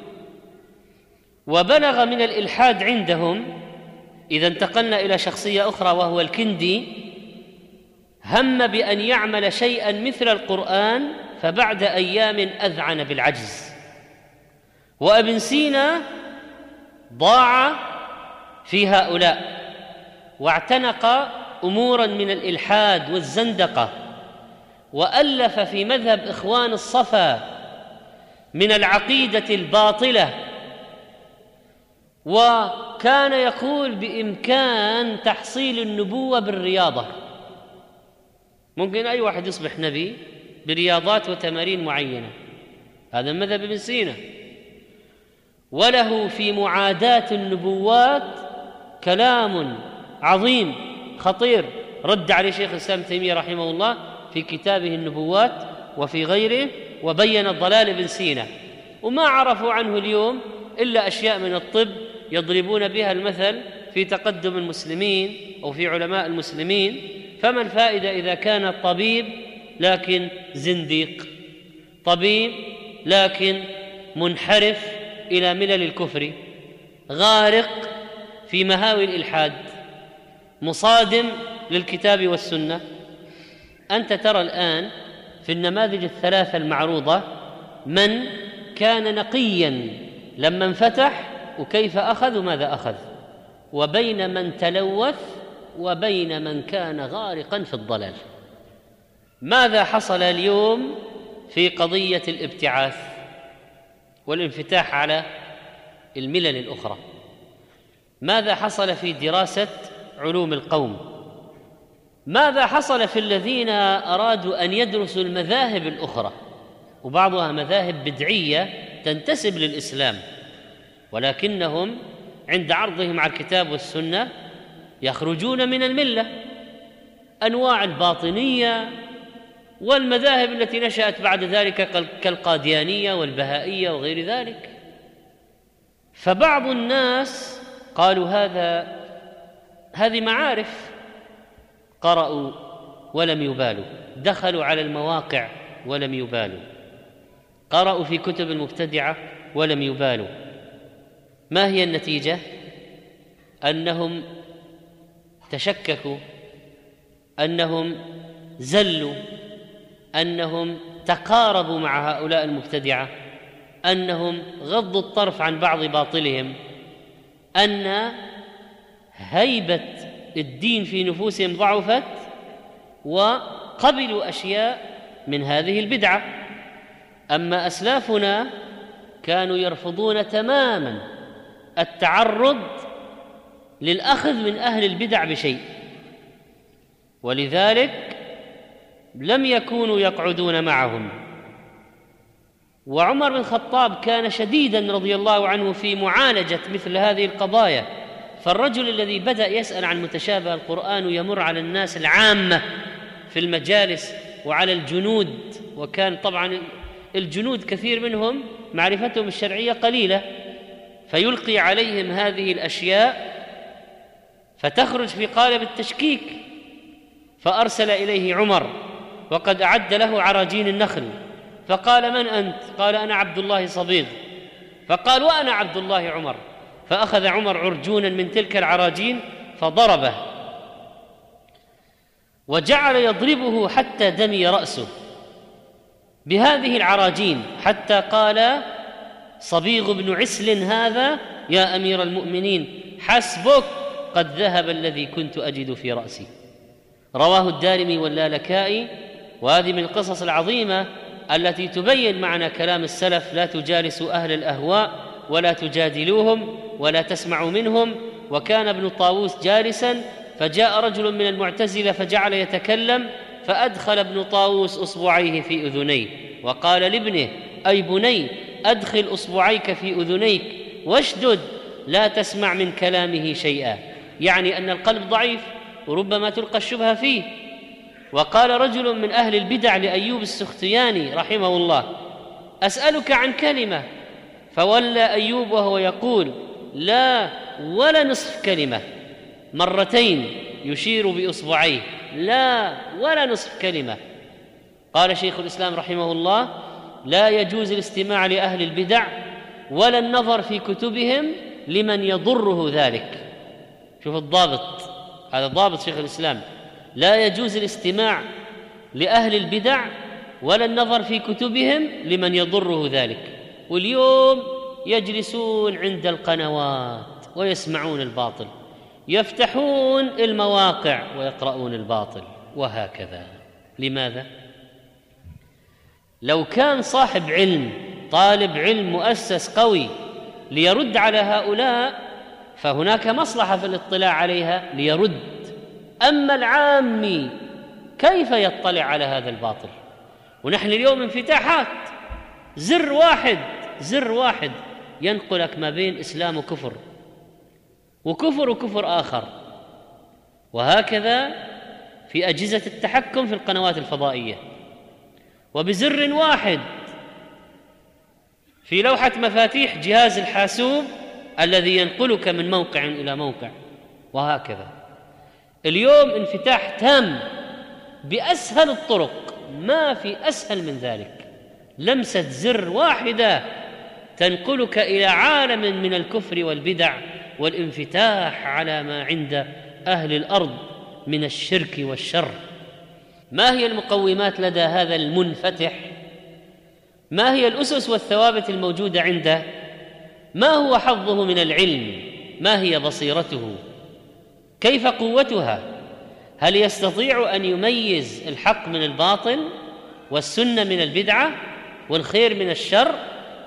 وبلغ من الإلحاد عندهم إذا انتقلنا إلى شخصية أخرى وهو الكندي، هم بأن يعمل شيئا مثل القرآن فبعد أيام أذعن بالعجز. وابن سينا ضاع في هؤلاء واعتنق أمورا من الإلحاد والزندقة، وألف في مذهب إخوان الصفا من العقيدة الباطلة، وكان يقول بإمكان تحصيل النبوة بالرياضة. ممكن أي واحد يصبح نبي برياضات وتمارين معينة، هذا مذهب ابن سينا. وله في معاداة النبوات كلام عظيم خطير رد عليه شيخ الإسلام ابن تيمية رحمه الله في كتابه النبوات وفي غيره، وبين ضلال ابن سينا. وما عرفوا عنه اليوم إلا أشياء من الطب يضربون بها المثل في تقدم المسلمين أو في علماء المسلمين. فما الفائدة إذا كان طبيب لكن زنديق، طبيب لكن منحرف إلى ملل الكفر، غارق في مهاوي الإلحاد، مصادم للكتاب والسنة. أنت ترى الآن في النماذج الثلاثة المعروضة من كان نقيا لما انفتح وكيف أخذ وماذا أخذ، وبين من تلوث وبين من كان غارقا في الضلال. ماذا حصل اليوم في قضية الابتعاث والانفتاح على الملل الأخرى؟ ماذا حصل في دراسة علوم القوم؟ ماذا حصل في الذين أرادوا أن يدرسوا المذاهب الأخرى، وبعضها مذاهب بدعية تنتسب للإسلام، ولكنهم عند عرضهم على الكتاب والسنة يخرجون من الملة؟ أنواع الباطنية والمذاهب التي نشأت بعد ذلك كالقاديانية والبهائية وغير ذلك. فبعض الناس قالوا هذا هذه معارف، قرأوا ولم يبالوا، دخلوا على المواقع ولم يبالوا، قرأوا في كتب المبتدعة ولم يبالوا. ما هي النتيجة؟ أنهم تشككوا، أنهم زلوا، أنهم تقاربوا مع هؤلاء المبتدعة، أنهم غضوا الطرف عن بعض باطلهم، أن هيبة الدين في نفوسهم ضعفت وقبلوا أشياء من هذه البدعة. أما أسلافنا كانوا يرفضون تماما التعرض للأخذ من أهل البدع بشيء، ولذلك لم يكونوا يقعدون معهم. وعمر بن الخطاب كان شديدا رضي الله عنه في معالجة مثل هذه القضايا. فالرجل الذي بدأ يسأل عن متشابه القرآن ويمر على الناس العامة في المجالس وعلى الجنود، وكان طبعا الجنود كثير منهم معرفتهم الشرعية قليلة، فيلقي عليهم هذه الأشياء فتخرج في قالب التشكيك. فأرسل إليه عمر وقد أعد له عراجين النخل، فقال: من أنت؟ قال: أنا عبد الله صبيغ. فقال: وأنا عبد الله عمر. فأخذ عمر عرجونا من تلك العراجين فضربه، وجعل يضربه حتى دمي رأسه بهذه العراجين، حتى قال صبيغ بن عسل هذا: يا أمير المؤمنين حسبك، قد ذهب الذي كنت أجد في رأسي. رواه الدارمي واللالكائي. وهذه من القصص العظيمة التي تبين معنى كلام السلف: لا تجالسوا أهل الأهواء ولا تجادلوهم ولا تسمعوا منهم. وكان ابن طاووس جالسا فجاء رجل من المعتزلة فجعل يتكلم، فأدخل ابن طاووس أصبعيه في أذنيه وقال لابنه: أي بني، أدخل أصبعيك في أذنيك واشدد، لا تسمع من كلامه شيئا، يعني أن القلب ضعيف وربما تلقى الشبهة فيه. وقال رجل من أهل البدع لأيوب السختياني رحمه الله: أسألك عن كلمة. فولى أيوب وهو يقول: لا ولا نصف كلمة، مرتين يشير بإصبعيه: لا ولا نصف كلمة. قال شيخ الإسلام رحمه الله: لا يجوز الاستماع لأهل البدع ولا النظر في كتبهم لمن يضره ذلك. شوف الضابط، هذا ضابط شيخ الإسلام: لا يجوز الاستماع لأهل البدع ولا النظر في كتبهم لمن يضره ذلك. واليوم يجلسون عند القنوات ويسمعون الباطل، يفتحون المواقع ويقرؤون الباطل، وهكذا. لماذا؟ لو كان صاحب علم، طالب علم مؤسس قوي ليرد على هؤلاء، فهناك مصلحة في الاطلاع عليها ليرد. أما العامي كيف يطلع على هذا الباطل؟ ونحن اليوم انفتاحات، زر واحد زر واحد ينقلك ما بين إسلام وكفر، وكفر وكفر آخر، وهكذا في أجهزة التحكم في القنوات الفضائية. وبزر واحد في لوحة مفاتيح جهاز الحاسوب الذي ينقلك من موقع إلى موقع، وهكذا. اليوم انفتاح تام بأسهل الطرق، ما في أسهل من ذلك. لمسة زر واحدة تنقلك إلى عالم من الكفر والبدع والانفتاح على ما عند أهل الأرض من الشرك والشر. ما هي المقومات لدى هذا المنفتح؟ ما هي الأسس والثوابت الموجودة عنده؟ ما هو حظه من العلم؟ ما هي بصيرته؟ كيف قوتها؟ هل يستطيع أن يميز الحق من الباطل والسنة من البدعة والخير من الشر؟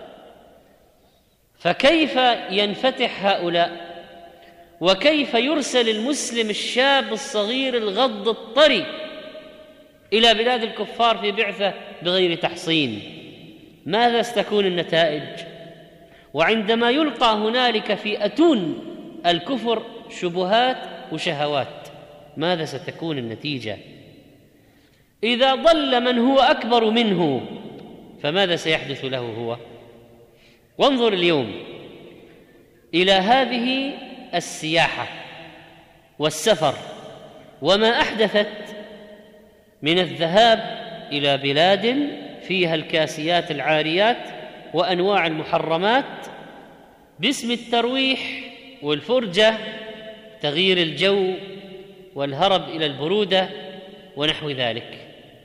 فكيف ينفتح هؤلاء؟ وكيف يرسل المسلم الشاب الصغير الغض الطري إلى بلاد الكفار في بعثة بغير تحصين؟ ماذا ستكون النتائج؟ وعندما يلقى هنالك في أتون الكفر شبهات وشهوات، ماذا ستكون النتيجة؟ إذا ضل من هو أكبر منه فماذا سيحدث له هو؟ وانظر اليوم إلى هذه السياحة والسفر، وما أحدثت من الذهاب إلى بلاد فيها الكاسيات العاريات وأنواع المحرمات باسم الترويح والفرجة، تغيير الجو والهرب إلى البرودة ونحو ذلك.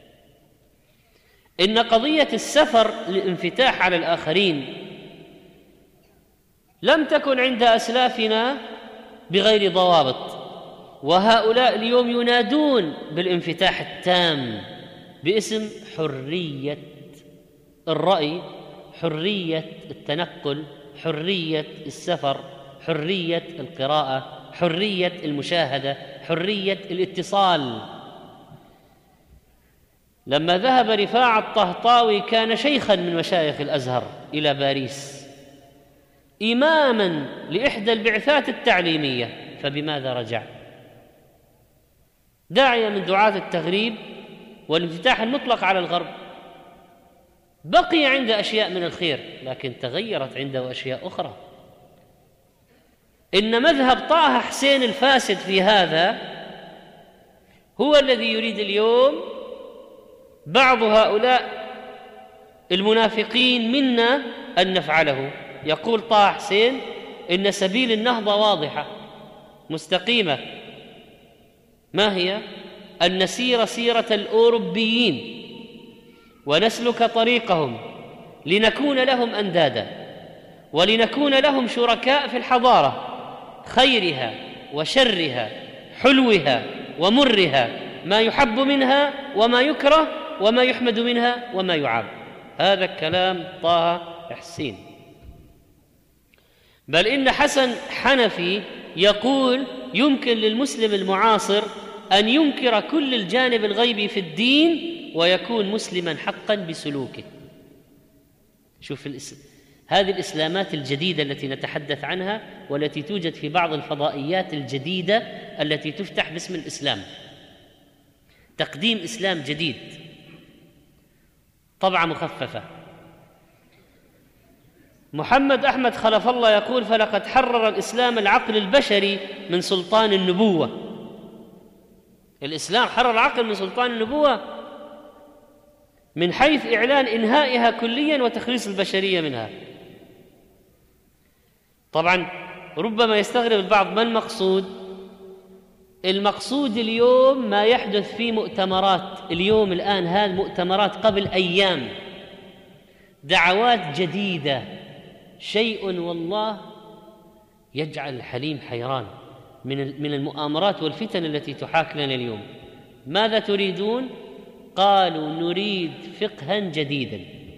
إن قضية السفر للانفتاح على الآخرين لم تكن عند أسلافنا بغير ضوابط، وهؤلاء اليوم ينادون بالانفتاح التام باسم حرية الرأي، حرية التنقل، حرية السفر، حرية القراءة، حرية المشاهدة، حرية الاتصال. لما ذهب رفاعة الطهطاوي كان شيخا من مشايخ الأزهر إلى باريس إماما لإحدى البعثات التعليمية، فبماذا رجع؟ داعية من دعاة التغريب والانفتاح المطلق على الغرب. بقي عند أشياء من الخير، لكن تغيرت عنده أشياء أخرى. إن مذهب طه حسين الفاسد في هذا هو الذي يريد اليوم بعض هؤلاء المنافقين منا أن نفعله. يقول طه حسين إن سبيل النهضة واضحة مستقيمة، ما هي؟ أن نسير سيرة الأوروبيين ونسلك طريقهم لنكون لهم أندادا ولنكون لهم شركاء في الحضارة، خيرها وشرها، حلوها ومرها، ما يحب منها وما يكره، وما يحمد منها وما يعاب. هذا الكلام طه حسين. بل إن حسن حنفي يقول يمكن للمسلم المعاصر أن ينكر كل الجانب الغيبي في الدين ويكون مسلما حقا بسلوكه. شوف الإسلام. هذه الإسلامات الجديدة التي نتحدث عنها والتي توجد في بعض الفضائيات الجديدة التي تفتح باسم الإسلام، تقديم إسلام جديد، طبعة مخففة. محمد أحمد خلف الله يقول فلقد حرر الإسلام العقل البشري من سلطان النبوة. الإسلام حرر العقل من سلطان النبوة من حيث إعلان إنهائها كليا وتخليص البشرية منها. طبعا ربما يستغرب البعض ما المقصود. المقصود اليوم ما يحدث في مؤتمرات اليوم الآن، هذه مؤتمرات قبل أيام، دعوات جديدة، شيء والله يجعل الحليم حيران. من من المؤامرات والفتن التي تحاك لنا اليوم. ماذا تريدون؟ قالوا نريد فقها جديدا،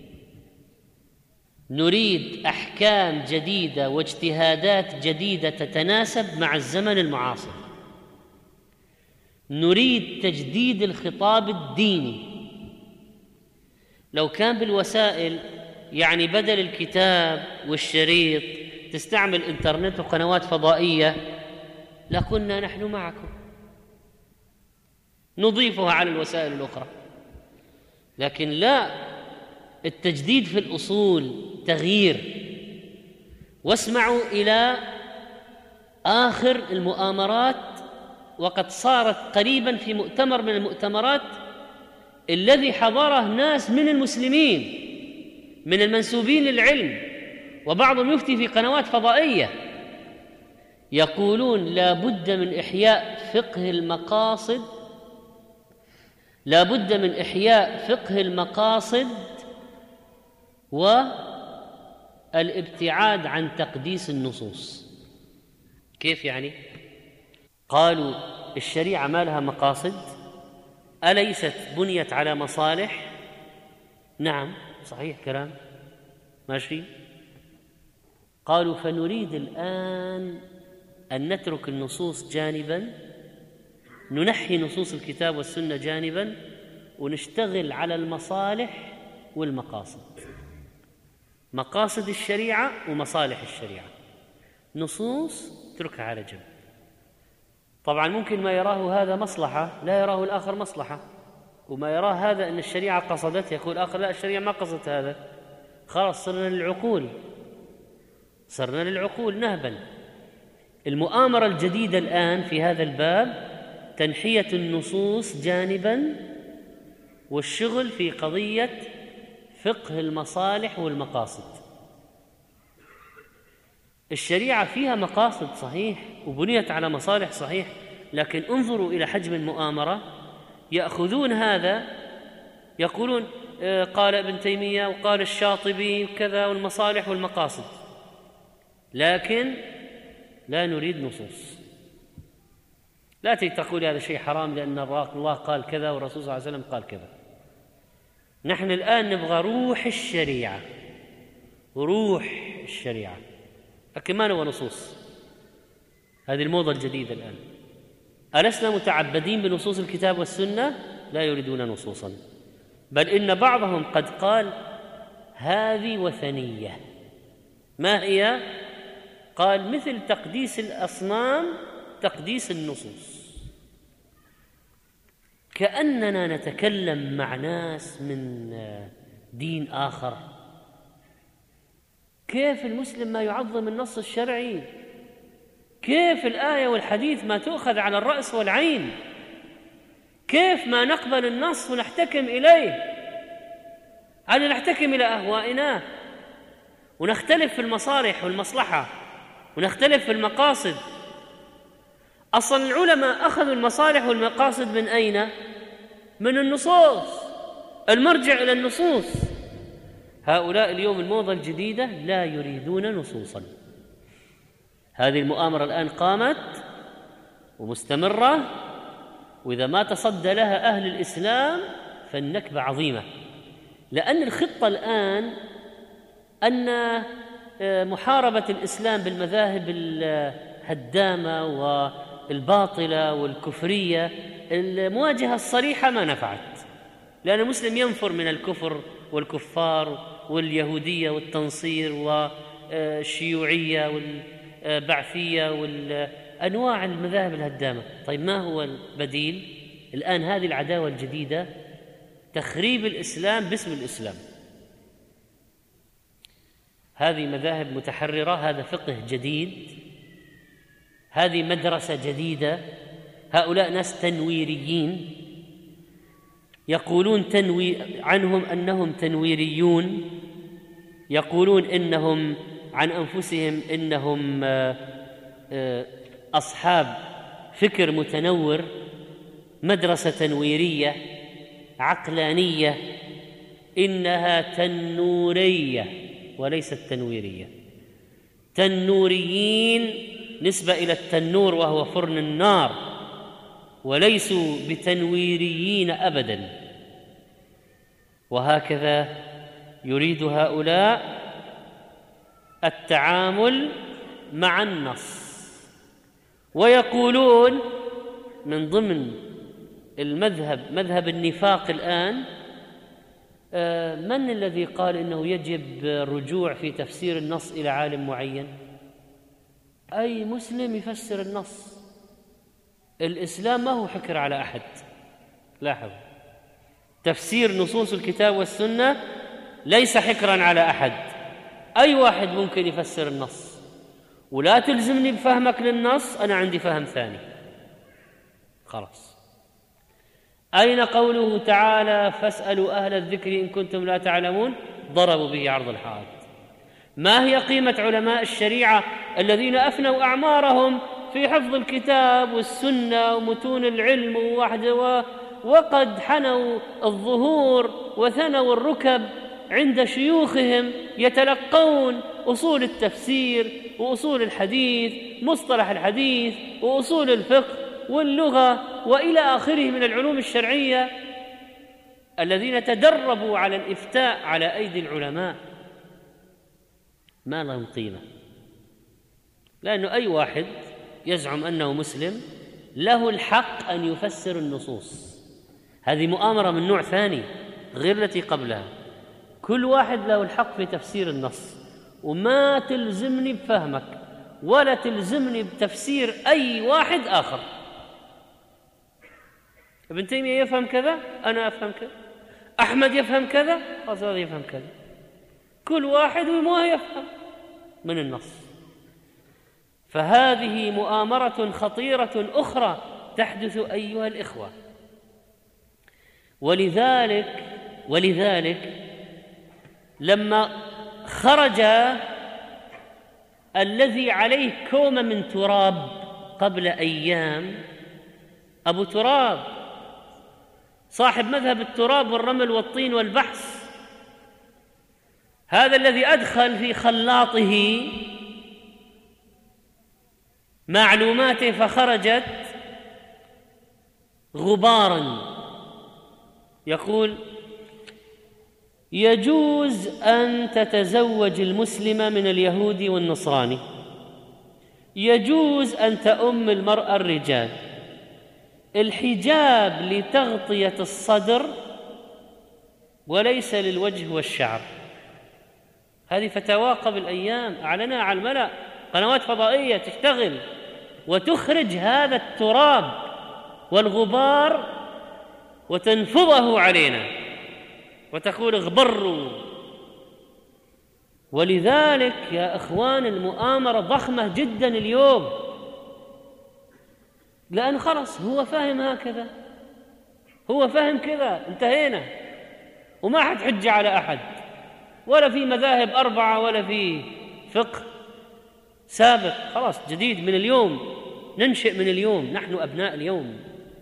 نريد أحكام جديدة واجتهادات جديدة تتناسب مع الزمن المعاصر، نريد تجديد الخطاب الديني. لو كان بالوسائل يعني بدل الكتاب والشريط تستعمل إنترنت وقنوات فضائية لكنا نحن معكم نضيفها على الوسائل الأخرى، لكن لا، التجديد في الأصول تغيير. واسمعوا إلى آخر المؤامرات، وقد صارت قريبا في مؤتمر من المؤتمرات الذي حضره ناس من المسلمين من المنسوبين للعلم، وبعضهم يفتي في قنوات فضائية، يقولون لا بد من إحياء فقه المقاصد، لا بد من إحياء فقه المقاصد والابتعاد عن تقديس النصوص. كيف يعني؟ قالوا الشريعة ما لها مقاصد؟ أليست بنيت على مصالح؟ نعم صحيح كلام ماشي. قالوا فنريد الآن أن نترك النصوص جانبا، ننحي نصوص الكتاب والسنة جانبا، ونشتغل على المصالح والمقاصد، مقاصد الشريعة ومصالح الشريعة. نصوص تركها على جنب. طبعا ممكن ما يراه هذا مصلحة لا يراه الآخر مصلحة، وما يراه هذا أن الشريعة قصدته يقول الآخر لا الشريعة ما قصدت هذا. خلاص صرنا للعقول، صرنا للعقول نهبا. المؤامرة الجديدة الآن في هذا الباب تنحية النصوص جانبا والشغل في قضية فقه المصالح والمقاصد. الشريعة فيها مقاصد صحيح وبنيت على مصالح صحيح، لكن انظروا إلى حجم المؤامرة. يأخذون هذا يقولون قال ابن تيمية وقال الشاطبي وكذا والمصالح والمقاصد، لكن لا نريد نصوص. لا تقول هذا شيء حرام لأن الله قال كذا والرسول صلى الله عليه وسلم قال كذا. نحن الآن نبغى روح الشريعة، روح الشريعة، لكن ما نبغى نصوص. هذه الموضة الجديدة الآن. ألسنا متعبدين بنصوص الكتاب والسنة؟ لا يريدون نصوصا، بل إن بعضهم قد قال هذه وثنية. ما هي؟ قال مثل تقديس الأصنام تقديس النصوص. كأننا نتكلم مع ناس من دين آخر. كيف المسلم ما يعظم النص الشرعي؟ كيف الآية والحديث ما تؤخذ على الرأس والعين؟ كيف ما نقبل النص ونحتكم إليه؟ هل نحتكم إلى أهوائنا ونختلف في المصالح والمصلحة ونختلف في المقاصد؟ أصل العلماء أخذوا المصالح والمقاصد من أين؟ من النصوص، المرجع إلى النصوص. هؤلاء اليوم الموضة الجديدة لا يريدون نصوصا. هذه المؤامرة الآن قامت ومستمرة، وإذا ما تصدى لها أهل الإسلام فالنكبة عظيمة. لأن الخطة الآن أن محاربة الإسلام بالمذاهب الهدامة والباطلة والكفرية، المواجهة الصريحة ما نفعت، لأن المسلم ينفر من الكفر والكفار واليهودية والتنصير والشيوعية والبعثية والأنواع المذاهب الهدامة. طيب ما هو البديل؟ الآن هذه العداوة الجديدة، تخريب الإسلام باسم الإسلام. هذه مذاهب متحررة، هذا فقه جديد، هذه مدرسة جديدة. هؤلاء ناس تنويريين، يقولون تنوي عنهم أنهم تنويريون، يقولون إنهم عن أنفسهم إنهم أصحاب فكر متنور، مدرسة تنويرية عقلانية، إنها تنورية وليست تنويرية. تنوريين نسبة إلى التنور وهو فرن النار، وليسوا بتنويريين أبدا. وهكذا يريد هؤلاء التعامل مع النص، ويقولون من ضمن المذهب مذهب النفاق الآن، من الذي قال إنه يجب الرجوع في تفسير النص إلى عالم معين؟ أي مسلم يفسر النص. الإسلام ما هو حكر على أحد. لاحظ، تفسير نصوص الكتاب والسنة ليس حكرا على أحد، أي واحد ممكن يفسر النص، ولا تلزمني بفهمك للنص، أنا عندي فهم ثاني. خلاص. أين قوله تعالى فاسألوا أهل الذكر إن كنتم لا تعلمون؟ ضربوا به عرض الحائط. ما هي قيمة علماء الشريعة الذين أفنوا أعمارهم في حفظ الكتاب والسنة ومتون العلم ووحده، وقد حنوا الظهور وثنوا الركب عند شيوخهم يتلقون أصول التفسير وأصول الحديث، مصطلح الحديث وأصول الفقه واللغة وإلى آخره من العلوم الشرعية، الذين تدربوا على الإفتاء على أيدي العلماء، ما لهم قيمة. لأنه أي واحد يزعم أنه مسلم له الحق أن يفسر النصوص. هذه مؤامرة من نوع ثاني غير التي قبلها. كل واحد له الحق في تفسير النص، وما تلزمني بفهمك ولا تلزمني بتفسير أي واحد آخر. ابن تيمية يفهم كذا، أنا أفهم كذا، أحمد يفهم كذا، هذا يفهم كذا، كل واحد وما يفهم من النص. فهذه مؤامرة خطيرة أخرى تحدث أيها الإخوة. ولذلك ولذلك لما خرج الذي عليه كومة من تراب قبل أيام، أبو تراب صاحب مذهب التراب والرمل والطين والبحث، هذا الذي أدخل في خلاطه معلوماته فخرجت غبارا، يقول يجوز أن تتزوج المسلمة من اليهودي والنصراني، يجوز أن تؤم المرأة الرجال، الحجاب لتغطية الصدر وليس للوجه والشعر. هذه فتاوى قبل أيام أعلنها على الملأ، قنوات فضائية تشتغل وتخرج هذا التراب والغبار وتنفضه علينا وتقول اغبروا. ولذلك يا إخوان المؤامرة ضخمة جدا اليوم، لأن خلص هو فاهم هكذا، هو فاهم كذا، انتهينا، وما حد حج على أحد، ولا في مذاهب أربعة ولا في فقه سابق، خلاص جديد من اليوم، ننشئ من اليوم، نحن أبناء اليوم.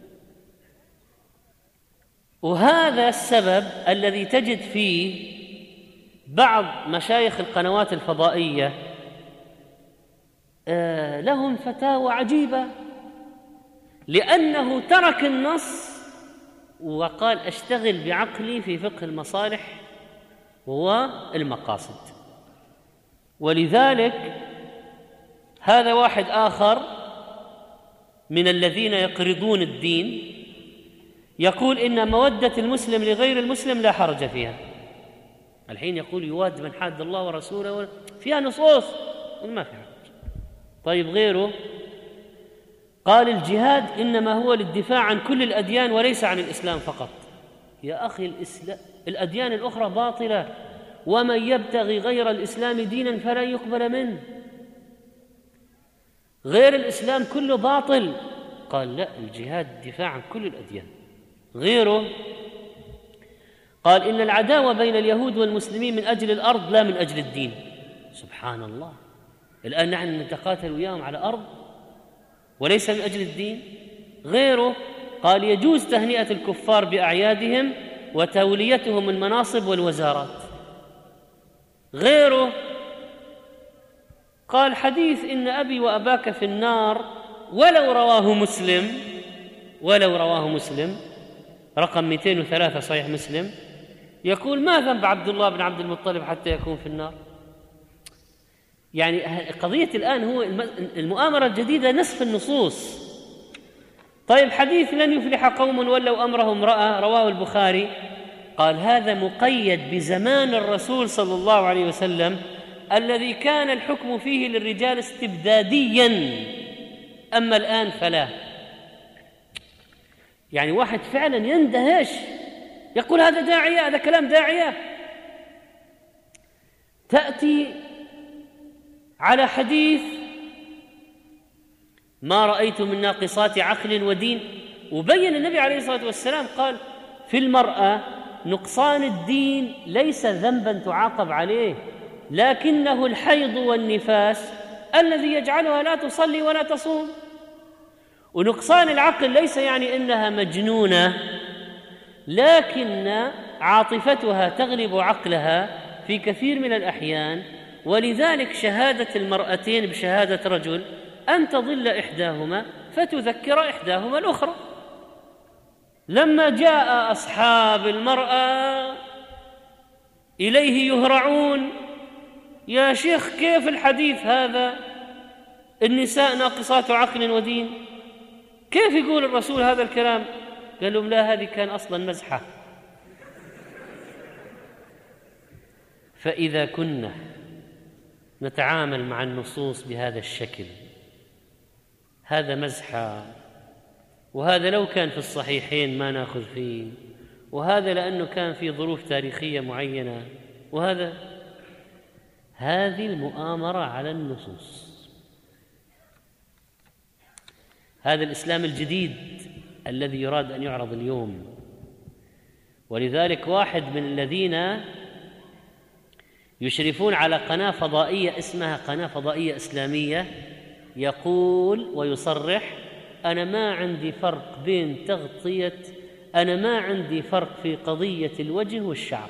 وهذا السبب الذي تجد فيه بعض مشايخ القنوات الفضائية آه لهم فتاوى عجيبة، لأنه ترك النص وقال أشتغل بعقلي في فقه المصالح والمقاصد. ولذلك هذا واحد آخر من الذين يقرضون الدين يقول إن مودة المسلم لغير المسلم لا حرج فيها. الحين يقول يواد من حاد الله ورسوله فيها نصوص، ما في حرج. طيب غيره قال الجهاد إنما هو للدفاع عن كل الأديان وليس عن الإسلام فقط. يا أخي الإسلام الأديان الأخرى باطلة، ومن يبتغي غير الإسلام دينا فلا يقبل منه، غير الإسلام كله باطل. قال لا، الجهاد دفاع عن كل الأديان. غيره قال إن العداوة بين اليهود والمسلمين من أجل الأرض لا من أجل الدين. سبحان الله، الآن نحن نتقاتل وياهم على أرض وليس من أجل الدين. غيره قال يجوز تهنئة الكفار بأعيادهم وتوليتهم المناصب والوزارات. غيره قال: حديث إن أبي وأباك في النار ولو رواه مسلم ولو رواه مسلم رقم مئتين وثلاثة صحيح مسلم، يقول: ما ذنب عبد الله بن عبد المطلب حتى يكون في النار؟ يعني قضية الآن هو المؤامرة الجديدة نسخ النصوص. طيب حديث لن يفلح قوم ولوا أمرهم امرأة رواه البخاري، قال: هذا مقيد بزمان الرسول صلى الله عليه وسلم الذي كان الحكم فيه للرجال استبداديا، أما الآن فلا. يعني واحد فعلا يندهش يقول: هذا داعية، هذا كلام داعية. تأتي على حديث ما رأيت من ناقصات عقل ودين، وبين النبي عليه الصلاة والسلام قال في المرأة: نقصان الدين ليس ذنبا تعاقب عليه، لكنه الحيض والنفاس الذي يجعلها لا تصلي ولا تصوم. ونقصان العقل ليس يعني إنها مجنونة، لكن عاطفتها تغلب عقلها في كثير من الأحيان، ولذلك شهادة المرأتين بشهادة رجل أن تضل إحداهما فتذكر إحداهما الأخرى. لما جاء أصحاب المرأة إليه يهرعون: يا شيخ كيف الحديث هذا؟ النساء ناقصات عقل ودين، كيف يقول الرسول هذا الكلام؟ قال لهم: لا، هذه كان أصلا مزحة. فإذا كنا نتعامل مع النصوص بهذا الشكل، هذا مزحة، وهذا لو كان في الصحيحين ما ناخذ فيه، وهذا لأنه كان في ظروف تاريخية معينة، وهذا هذه المؤامرة على النصوص. هذا الإسلام الجديد الذي يراد أن يعرض اليوم. ولذلك واحد من الذين يشرفون على قناة فضائية اسمها قناة فضائية إسلامية يقول ويصرح: أنا ما عندي فرق بين تغطية أنا ما عندي فرق في قضية الوجه والشعر.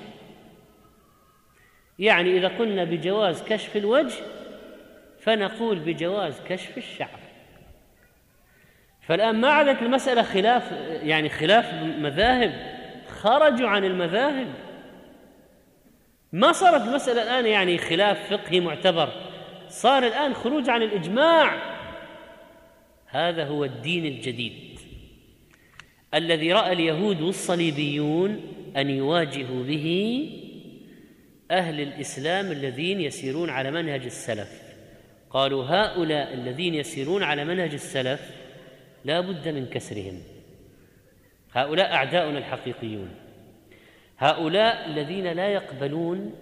يعني إذا قلنا بجواز كشف الوجه فنقول بجواز كشف الشعر. فالآن ما عادت المسألة خلاف يعني خلاف مذاهب، خرجوا عن المذاهب، ما صارت المسألة الآن يعني خلاف فقهي معتبر، صار الآن خروج عن الإجماع. هذا هو الدين الجديد الذي رأى اليهود والصليبيون أن يواجهوا به أهل الإسلام الذين يسيرون على منهج السلف. قالوا: هؤلاء الذين يسيرون على منهج السلف لا بد من كسرهم، هؤلاء أعداؤنا الحقيقيون، هؤلاء الذين لا يقبلون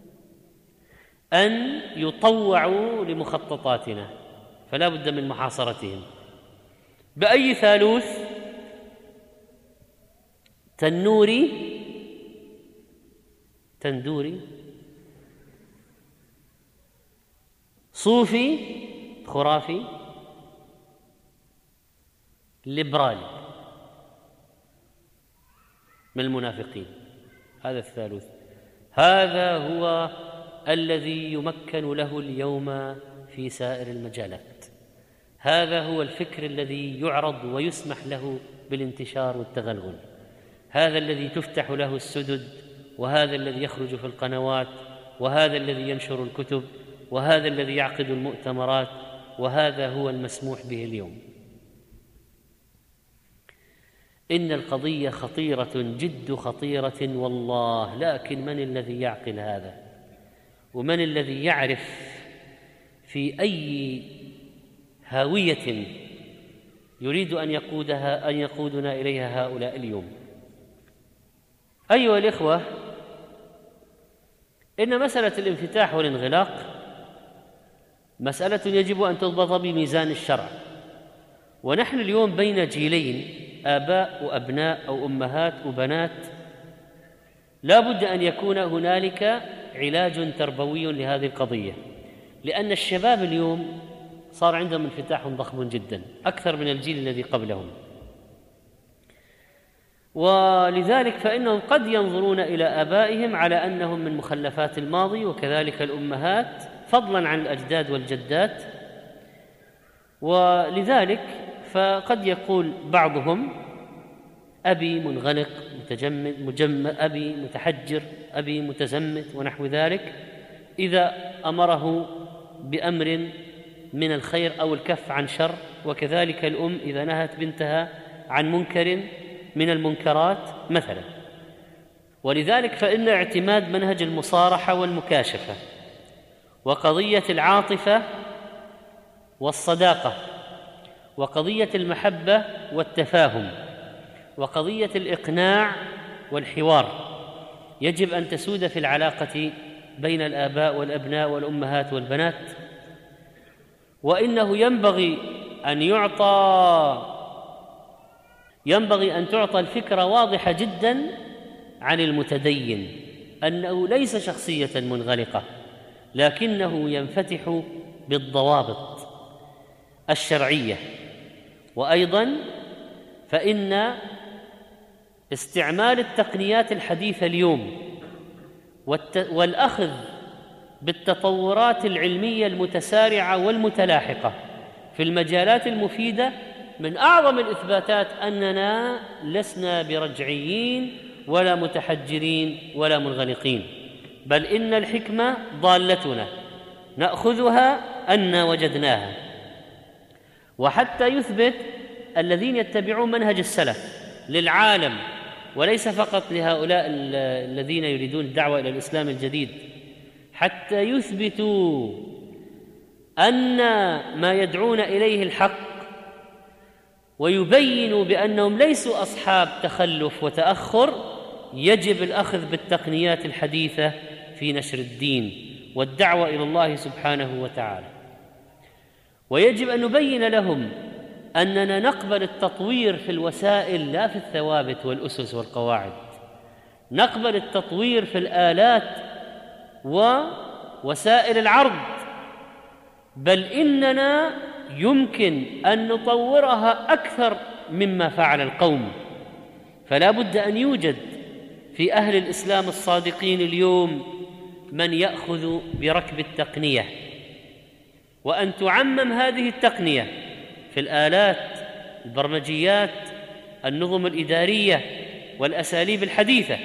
أن يطوعوا لمخططاتنا، فلا بد من محاصرتهم. بأي ثالوث؟ تنوري تندوري صوفي خرافي ليبرالي من المنافقين. هذا الثالوث، هذا هو الذي يمكن له اليوم في سائر المجالات، هذا هو الفكر الذي يعرض ويسمح له بالانتشار والتغلغل، هذا الذي تفتح له السدد، وهذا الذي يخرج في القنوات، وهذا الذي ينشر الكتب، وهذا الذي يعقد المؤتمرات، وهذا هو المسموح به اليوم. إن القضية خطيرة جد خطيرة والله، لكن من الذي يعقل هذا؟ ومن الذي يعرف في أي هاوية يريد أن يقودها أن يقودنا إليها هؤلاء اليوم؟ أيها الإخوة، إن مسألة الانفتاح والانغلاق مسألة يجب أن تضبط بميزان الشرع، ونحن اليوم بين جيلين، آباء وأبناء أو أمهات وبنات، لا بد أن يكون هنالك علاج تربوي لهذه القضية، لأن الشباب اليوم صار عندهم انفتاح ضخم جدا أكثر من الجيل الذي قبلهم، ولذلك فإنهم قد ينظرون إلى آبائهم على أنهم من مخلفات الماضي، وكذلك الأمهات فضلا عن الأجداد والجدات. ولذلك فقد يقول بعضهم أبي منغلق متجمد مجمد، أبي متحجر، أبي متزمت ونحو ذلك، إذا أمره بأمر من الخير أو الكف عن شر، وكذلك الأم إذا نهت بنتها عن منكر من المنكرات مثلا. ولذلك فإن اعتماد منهج المصارحة والمكاشفة وقضية العاطفة والصداقة وقضية المحبة والتفاهم وقضية الإقناع والحوار يجب أن تسود في العلاقة بين الآباء والأبناء والأمهات والبنات. وإنه ينبغي أن يعطى ينبغي أن تعطى الفكرة واضحة جدا عن المتدين أنه ليس شخصية منغلقة، لكنه ينفتح بالضوابط الشرعية. وأيضا فإن استعمال التقنيات الحديثة اليوم والأخذ بالتطورات العلمية المتسارعة والمتلاحقة في المجالات المفيدة من أعظم الإثباتات أننا لسنا برجعيين ولا متحجرين ولا منغلقين، بل إن الحكمة ضالتنا نأخذها أن وجدناها. وحتى يثبت الذين يتبعون منهج السلف للعالم وليس فقط لهؤلاء الذين يريدون الدعوة إلى الإسلام الجديد، حتى يثبتوا أن ما يدعون إليه الحق ويبينوا بأنهم ليسوا أصحاب تخلف وتأخر، يجب الأخذ بالتقنيات الحديثة في نشر الدين والدعوة إلى الله سبحانه وتعالى. ويجب أن نبين لهم أننا نقبل التطوير في الوسائل لا في الثوابت والأسس والقواعد، نقبل التطوير في الآلات ووسائل العرض، بل إننا يمكن أن نطورها أكثر مما فعل القوم. فلا بد أن يوجد في أهل الإسلام الصادقين اليوم من يأخذ بركب التقنية، وأن تعمم هذه التقنية في الآلات، البرمجيات، النظم الإدارية والأساليب الحديثة.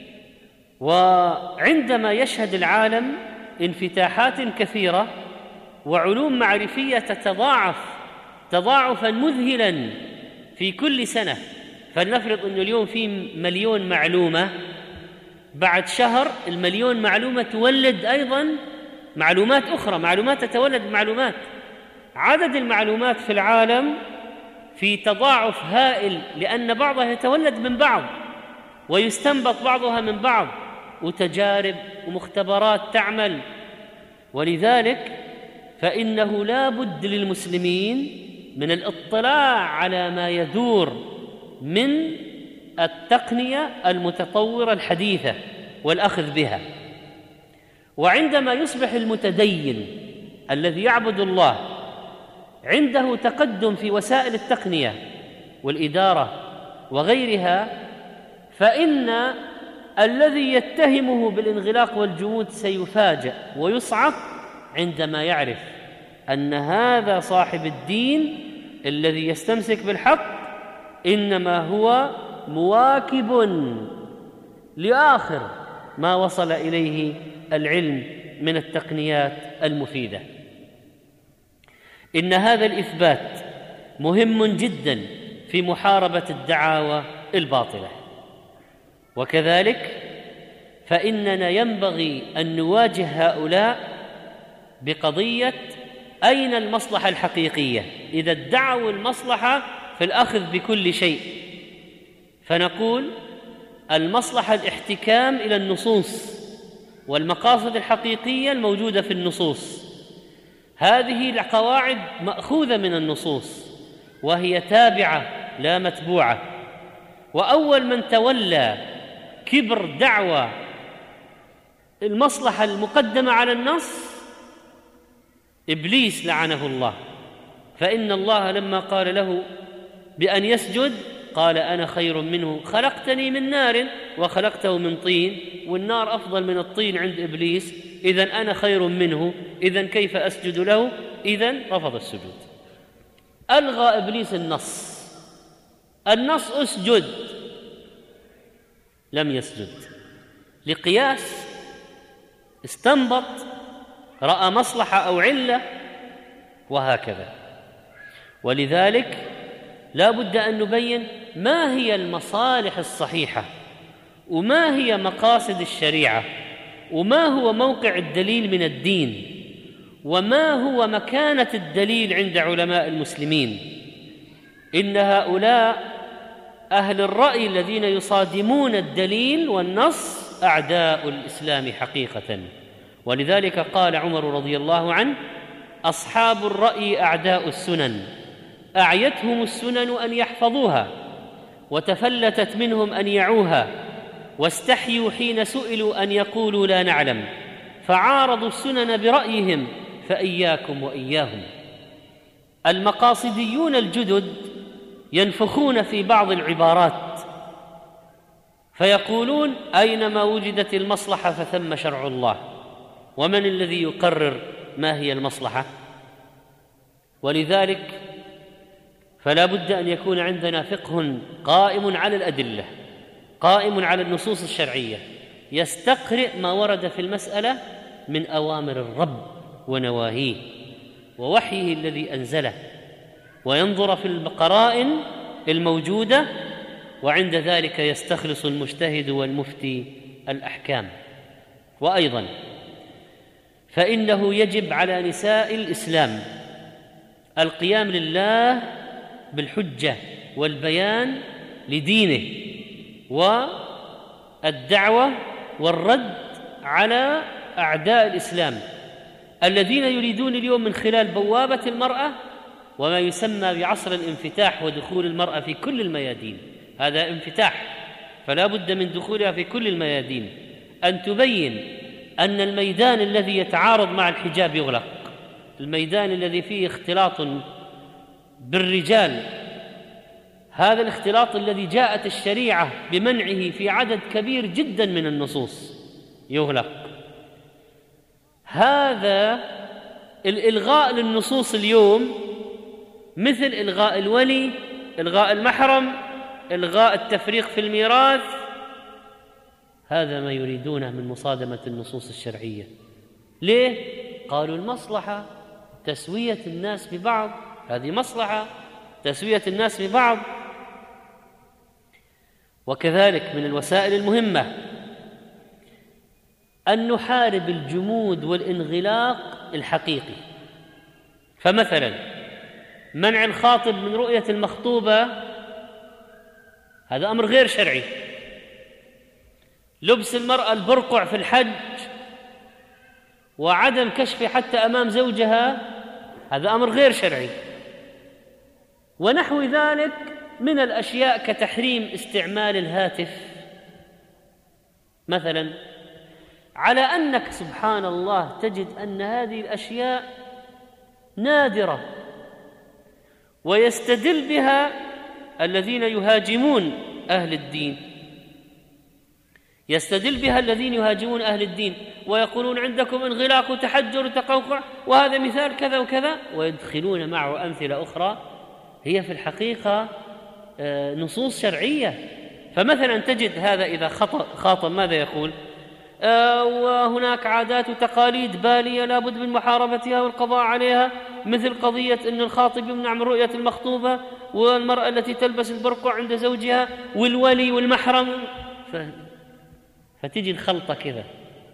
وعندما يشهد العالم انفتاحات كثيرة وعلوم معرفية تتضاعف تضاعفا مذهلا في كل سنة، فلنفرض أن اليوم في مليون معلومة، بعد شهر المليون معلومة تولد أيضا معلومات أخرى، معلومات تتولد معلومات. عدد المعلومات في العالم في تضاعف هائل، لأن بعضها يتولد من بعض ويستنبط بعضها من بعض، وتجارب ومختبرات تعمل. ولذلك فإنه لا بد للمسلمين من الاطلاع على ما يدور من التقنية المتطورة الحديثة والأخذ بها. وعندما يصبح المتدين الذي يعبد الله عنده تقدم في وسائل التقنية والإدارة وغيرها، فإن الذي يتهمه بالانغلاق والجمود سيفاجأ ويصعق عندما يعرف أن هذا صاحب الدين الذي يستمسك بالحق إنما هو مواكب لآخر ما وصل إليه العلم من التقنيات المفيدة. إن هذا الإثبات مهم جدا في محاربة الدعاوى الباطلة. وكذلك فإننا ينبغي أن نواجه هؤلاء بقضية أين المصلحة الحقيقية. إذا ادعوا المصلحة في الأخذ بكل شيء، فنقول المصلحة الاحتكام إلى النصوص والمقاصد الحقيقية الموجودة في النصوص. هذه القواعد مأخوذة من النصوص وهي تابعة لا متبوعة. وأول من تولى كبر دعوى المصلحة المقدمة على النص إبليس لعنه الله، فإن الله لما قال له بأن يسجد قال أنا خير منه خلقتني من نار وخلقته من طين، والنار أفضل من الطين عند إبليس، إذن أنا خير منه، إذن كيف أسجد له؟ إذن رفض السجود. ألغى إبليس النص، النص أسجد، لم يسجد، لقياس، استنبط، رأى مصلحة أو علة، وهكذا. ولذلك لا بد أن نبين ما هي المصالح الصحيحة، وما هي مقاصد الشريعة، وما هو موقع الدليل من الدين، وما هو مكانة الدليل عند علماء المسلمين. إن هؤلاء أهل الرأي الذين يصادمون الدليل والنص أعداء الإسلام حقيقة. ولذلك قال عمر رضي الله عنه: أصحاب الرأي أعداء السنن، أعيتهم السنن أن يحفظوها، وتفلتت منهم أن يعوها، واستحيوا حين سئلوا أن يقولوا لا نعلم، فعارضوا السنن برأيهم، فإياكم وإياهم. المقاصديون الجدد ينفخون في بعض العبارات فيقولون: أينما وجدت المصلحة فثم شرع الله. ومن الذي يقرر ما هي المصلحة؟ ولذلك فلا بد أن يكون عندنا فقه قائم على الأدلة، قائم على النصوص الشرعية، يستقرئ ما ورد في المسألة من أوامر الرب ونواهيه ووحيه الذي أنزله، وينظر في القرائن الموجودة، وعند ذلك يستخلص المجتهد والمفتي الأحكام. وأيضا فإنه يجب على نساء الإسلام القيام لله بالحجة والبيان لدينه، والدعوة والرد على أعداء الإسلام الذين يريدون اليوم من خلال بوابة المرأة وما يسمى بعصر الانفتاح ودخول المرأة في كل الميادين. هذا انفتاح، فلا بد من دخولها في كل الميادين، أن تبين أن الميدان الذي يتعارض مع الحجاب يغلق، الميدان الذي فيه اختلاط بالرجال، هذا الاختلاط الذي جاءت الشريعة بمنعه في عدد كبير جدا من النصوص يغلق. هذا الإلغاء للنصوص اليوم مثل إلغاء الولي، إلغاء المحرم، إلغاء التفريق في الميراث، هذا ما يريدونه من مصادمة النصوص الشرعية. ليه؟ قالوا المصلحة تسوية الناس ببعض، هذه مصلحة تسوية الناس ببعض. وكذلك من الوسائل المهمة أن نحارب الجمود والانغلاق الحقيقي. فمثلا منع الخاطب من رؤية المخطوبة هذا أمر غير شرعي. لبس المرأة البرقع في الحج وعدم كشف حتى أمام زوجها هذا أمر غير شرعي. ونحو ذلك من الأشياء كتحريم استعمال الهاتف مثلا، على أنك سبحان الله تجد أن هذه الأشياء نادرة، ويستدل بها الذين يهاجمون أهل الدين، يستدل بها الذين يهاجمون أهل الدين ويقولون عندكم انغلاق وتحجر وتقوقع وهذا مثال كذا وكذا، ويدخلون معه أمثلة أخرى هي في الحقيقة نصوص شرعية. فمثلا تجد هذا إذا خاطب ماذا يقول؟ آه وهناك عادات وتقاليد بالية لا بد من محاربتها والقضاء عليها، مثل قضية أن الخاطب يمنع من رؤية المخطوبة، والمرأة التي تلبس البرقع عند زوجها، والولي والمحرم. ف... فتجي الخلطة كذا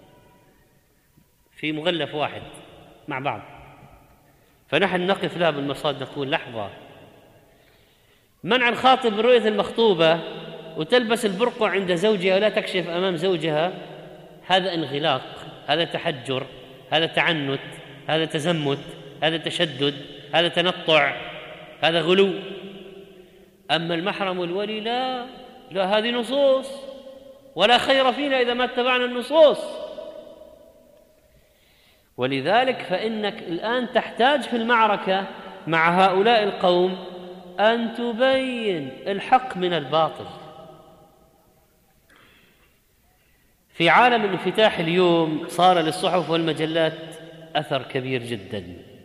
في مغلف واحد مع بعض. فنحن نقف لها بالمصاد نقول لحظة، منع الخاطب من رؤية المخطوبة وتلبس البرقع عند زوجها ولا تكشف أمام زوجها، هذا انغلاق، هذا تحجر، هذا تعنت، هذا تزمت، هذا تشدد، هذا تنطع، هذا غلو. أما المحرم والولي لا لا، هذه نصوص، ولا خير فينا إذا ما اتبعنا النصوص. ولذلك فإنك الآن تحتاج في المعركة مع هؤلاء القوم أن تبين الحق من الباطل. في عالم الانفتاح اليوم صار للصحف والمجلات أثر كبير جدا.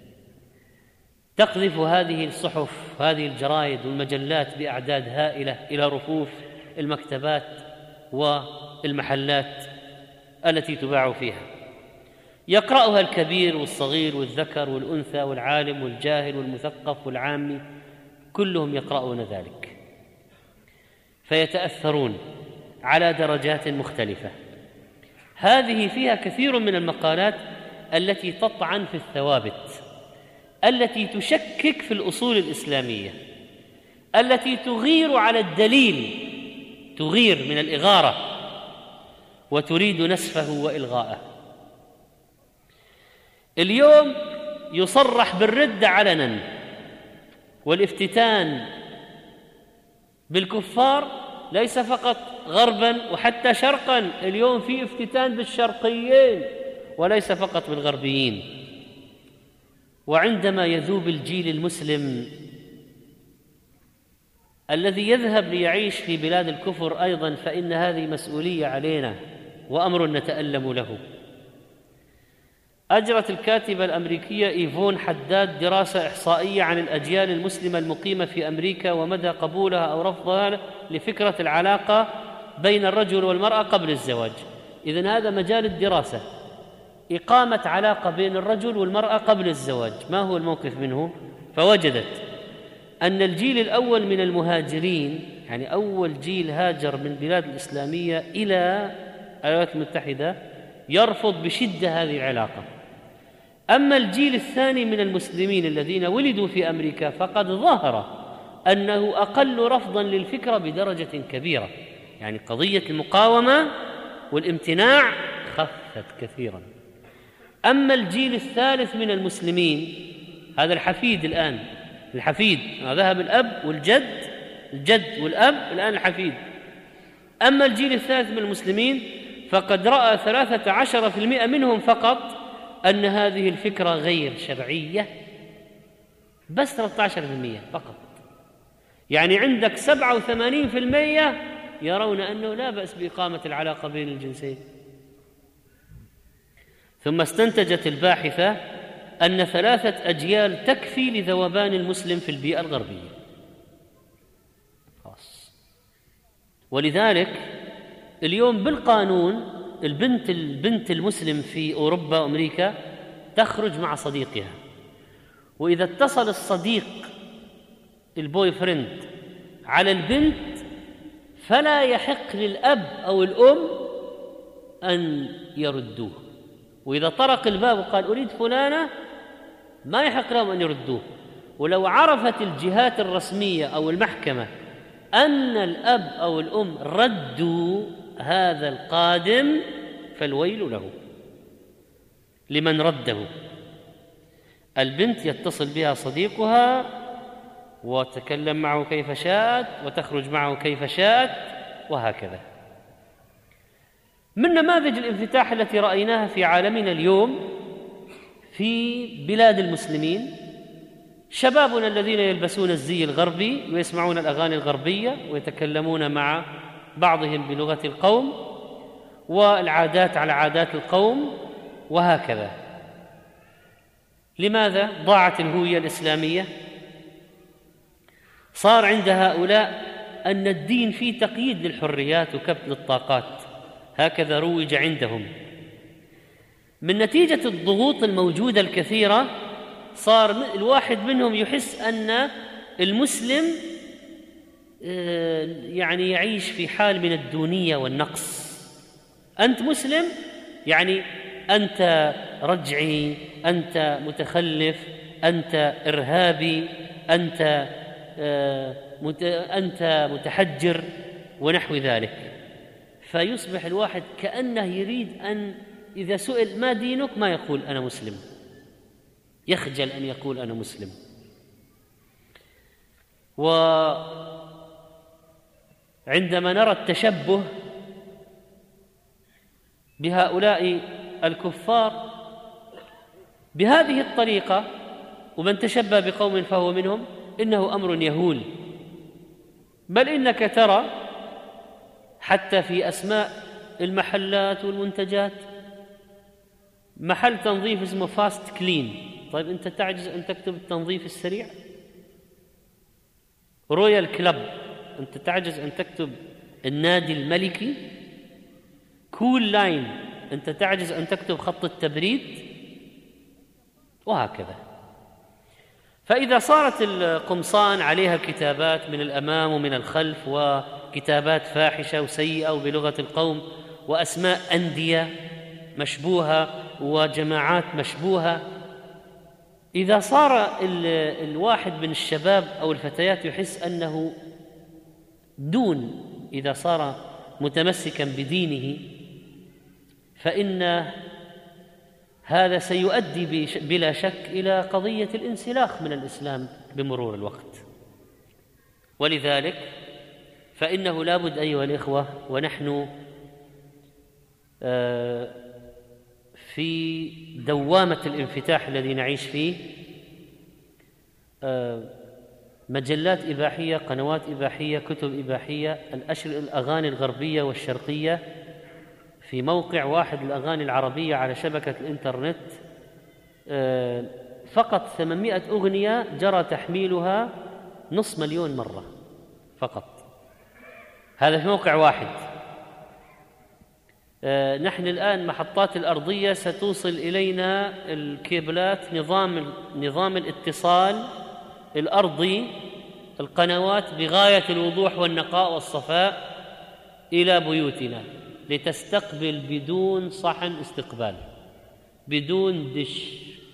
تقذف هذه الصحف هذه الجرائد والمجلات بأعداد هائلة إلى رفوف المكتبات والمحلات التي تباع فيها، يقرأها الكبير والصغير والذكر والأنثى والعالم والجاهل والمثقف والعامي، كلهم يقرؤون ذلك فيتأثرون على درجات مختلفة. هذه فيها كثير من المقالات التي تطعن في الثوابت، التي تشكك في الأصول الإسلامية، التي تغير على الدليل، تغير من الإغارة وتريد نسفه وإلغاءه. اليوم يصرح بالردة علنا والافتتان بالكفار، ليس فقط غربا وحتى شرقا، اليوم في افتتان بالشرقيين وليس فقط بالغربيين. وعندما يذوب الجيل المسلم الذي يذهب ليعيش في بلاد الكفر أيضا، فإن هذه مسؤولية علينا وأمر نتألم له. أجرت الكاتبة الأمريكية إيفون حداد دراسة إحصائية عن الأجيال المسلمة المقيمة في أمريكا ومدى قبولها أو رفضها لفكرة العلاقة بين الرجل والمرأة قبل الزواج. إذن هذا مجال الدراسة، إقامة علاقة بين الرجل والمرأة قبل الزواج، ما هو الموقف منه؟ فوجدت أن الجيل الأول من المهاجرين، يعني أول جيل هاجر من بلاد الإسلامية إلى الولايات المتحدة، يرفض بشدة هذه العلاقة. أما الجيل الثاني من المسلمين الذين ولدوا في أمريكا فقد ظهر أنه أقل رفضاً للفكرة بدرجة كبيرة، يعني قضية المقاومة والامتناع خفت كثيراً. أما الجيل الثالث من المسلمين، هذا الحفيد الآن، الحفيد ذهب الأب والجد، الجد والأب، الآن الحفيد. أما الجيل الثالث من المسلمين فقد رأى ثلاثة عشر في المئة منهم فقط أن هذه الفكرة غير شرعية، بس ثلاثة عشر في المئة فقط. يعني عندك سبعة وثمانين في المئة يرون أنه لا بأس بإقامة العلاقة بين الجنسين. ثم استنتجت الباحثة أن ثلاثة أجيال تكفي لذوبان المسلم في البيئة الغربية. خاص. ولذلك اليوم بالقانون البنت البنت المسلم في أوروبا وأمريكا تخرج مع صديقها، وإذا اتصل الصديق البوي فريند على البنت فلا يحق للأب أو الأم أن يردوه، وإذا طرق الباب وقال أريد فلانة ما يحق لهم أن يردوه. ولو عرفت الجهات الرسمية أو المحكمة أن الأب أو الأم ردوا هذا القادم فالويل له لمن رده. البنت يتصل بها صديقها وتكلم معه كيف شاءت وتخرج معه كيف شاءت وهكذا. من نماذج الانفتاح التي رأيناها في عالمنا اليوم في بلاد المسلمين شبابنا الذين يلبسون الزي الغربي ويسمعون الأغاني الغربية ويتكلمون مع بعضهم بلغة القوم والعادات على عادات القوم وهكذا. لماذا ضاعت الهوية الإسلامية؟ صار عند هؤلاء أن الدين فيه تقييد للحريات وكبت للطاقات، هكذا روج عندهم. من نتيجة الضغوط الموجودة الكثيرة صار الواحد منهم يحس أن المسلم يعني يعيش في حال من الدونية والنقص. أنت مسلم يعني أنت رجعي، أنت متخلف، أنت إرهابي، أنت أنت متحجر ونحو ذلك. فيصبح الواحد كأنه يريد أن إذا سئل ما دينك ما يقول أنا مسلم، يخجل أن يقول أنا مسلم. وعندما نرى التشبه بهؤلاء الكفار بهذه الطريقة، ومن تشبه بقوم فهو منهم، إنه أمر يهول. بل إنك ترى حتى في أسماء المحلات والمنتجات. محل تنظيف اسمه فاست كلين، طيب أنت تعجز أن تكتب التنظيف السريع؟ رويال كلب، أنت تعجز أن تكتب النادي الملكي؟ كول لاين، أنت تعجز أن تكتب خط التبريد؟ وهكذا. فإذا صارت القمصان عليها كتابات من الأمام ومن الخلف، وكتابات فاحشة وسيئة وبلغة القوم، وأسماء أندية مشبوهة وجماعات مشبوهة، إذا صار الواحد من الشباب أو الفتيات يحس أنه دون، إذا صار متمسكا بدينه، فإن هذا سيؤدي بلا شك إلى قضية الانسلاخ من الإسلام بمرور الوقت. ولذلك فإنه لا بد أيها الإخوة، ونحن في دوامة الانفتاح الذي نعيش فيه، مجلات إباحية، قنوات إباحية، كتب إباحية، الأغاني الغربية والشرقية في موقع واحد الأغاني العربية على شبكة الإنترنت، فقط ثمانمائة أغنية جرى تحميلها نصف مليون مرة فقط، هذا في موقع واحد. نحن الآن محطات الأرضية ستوصل إلينا الكيبلات، نظام نظام الاتصال الأرضي، القنوات بغاية الوضوح والنقاء والصفاء إلى بيوتنا، لتستقبل بدون صحن استقبال، بدون دش،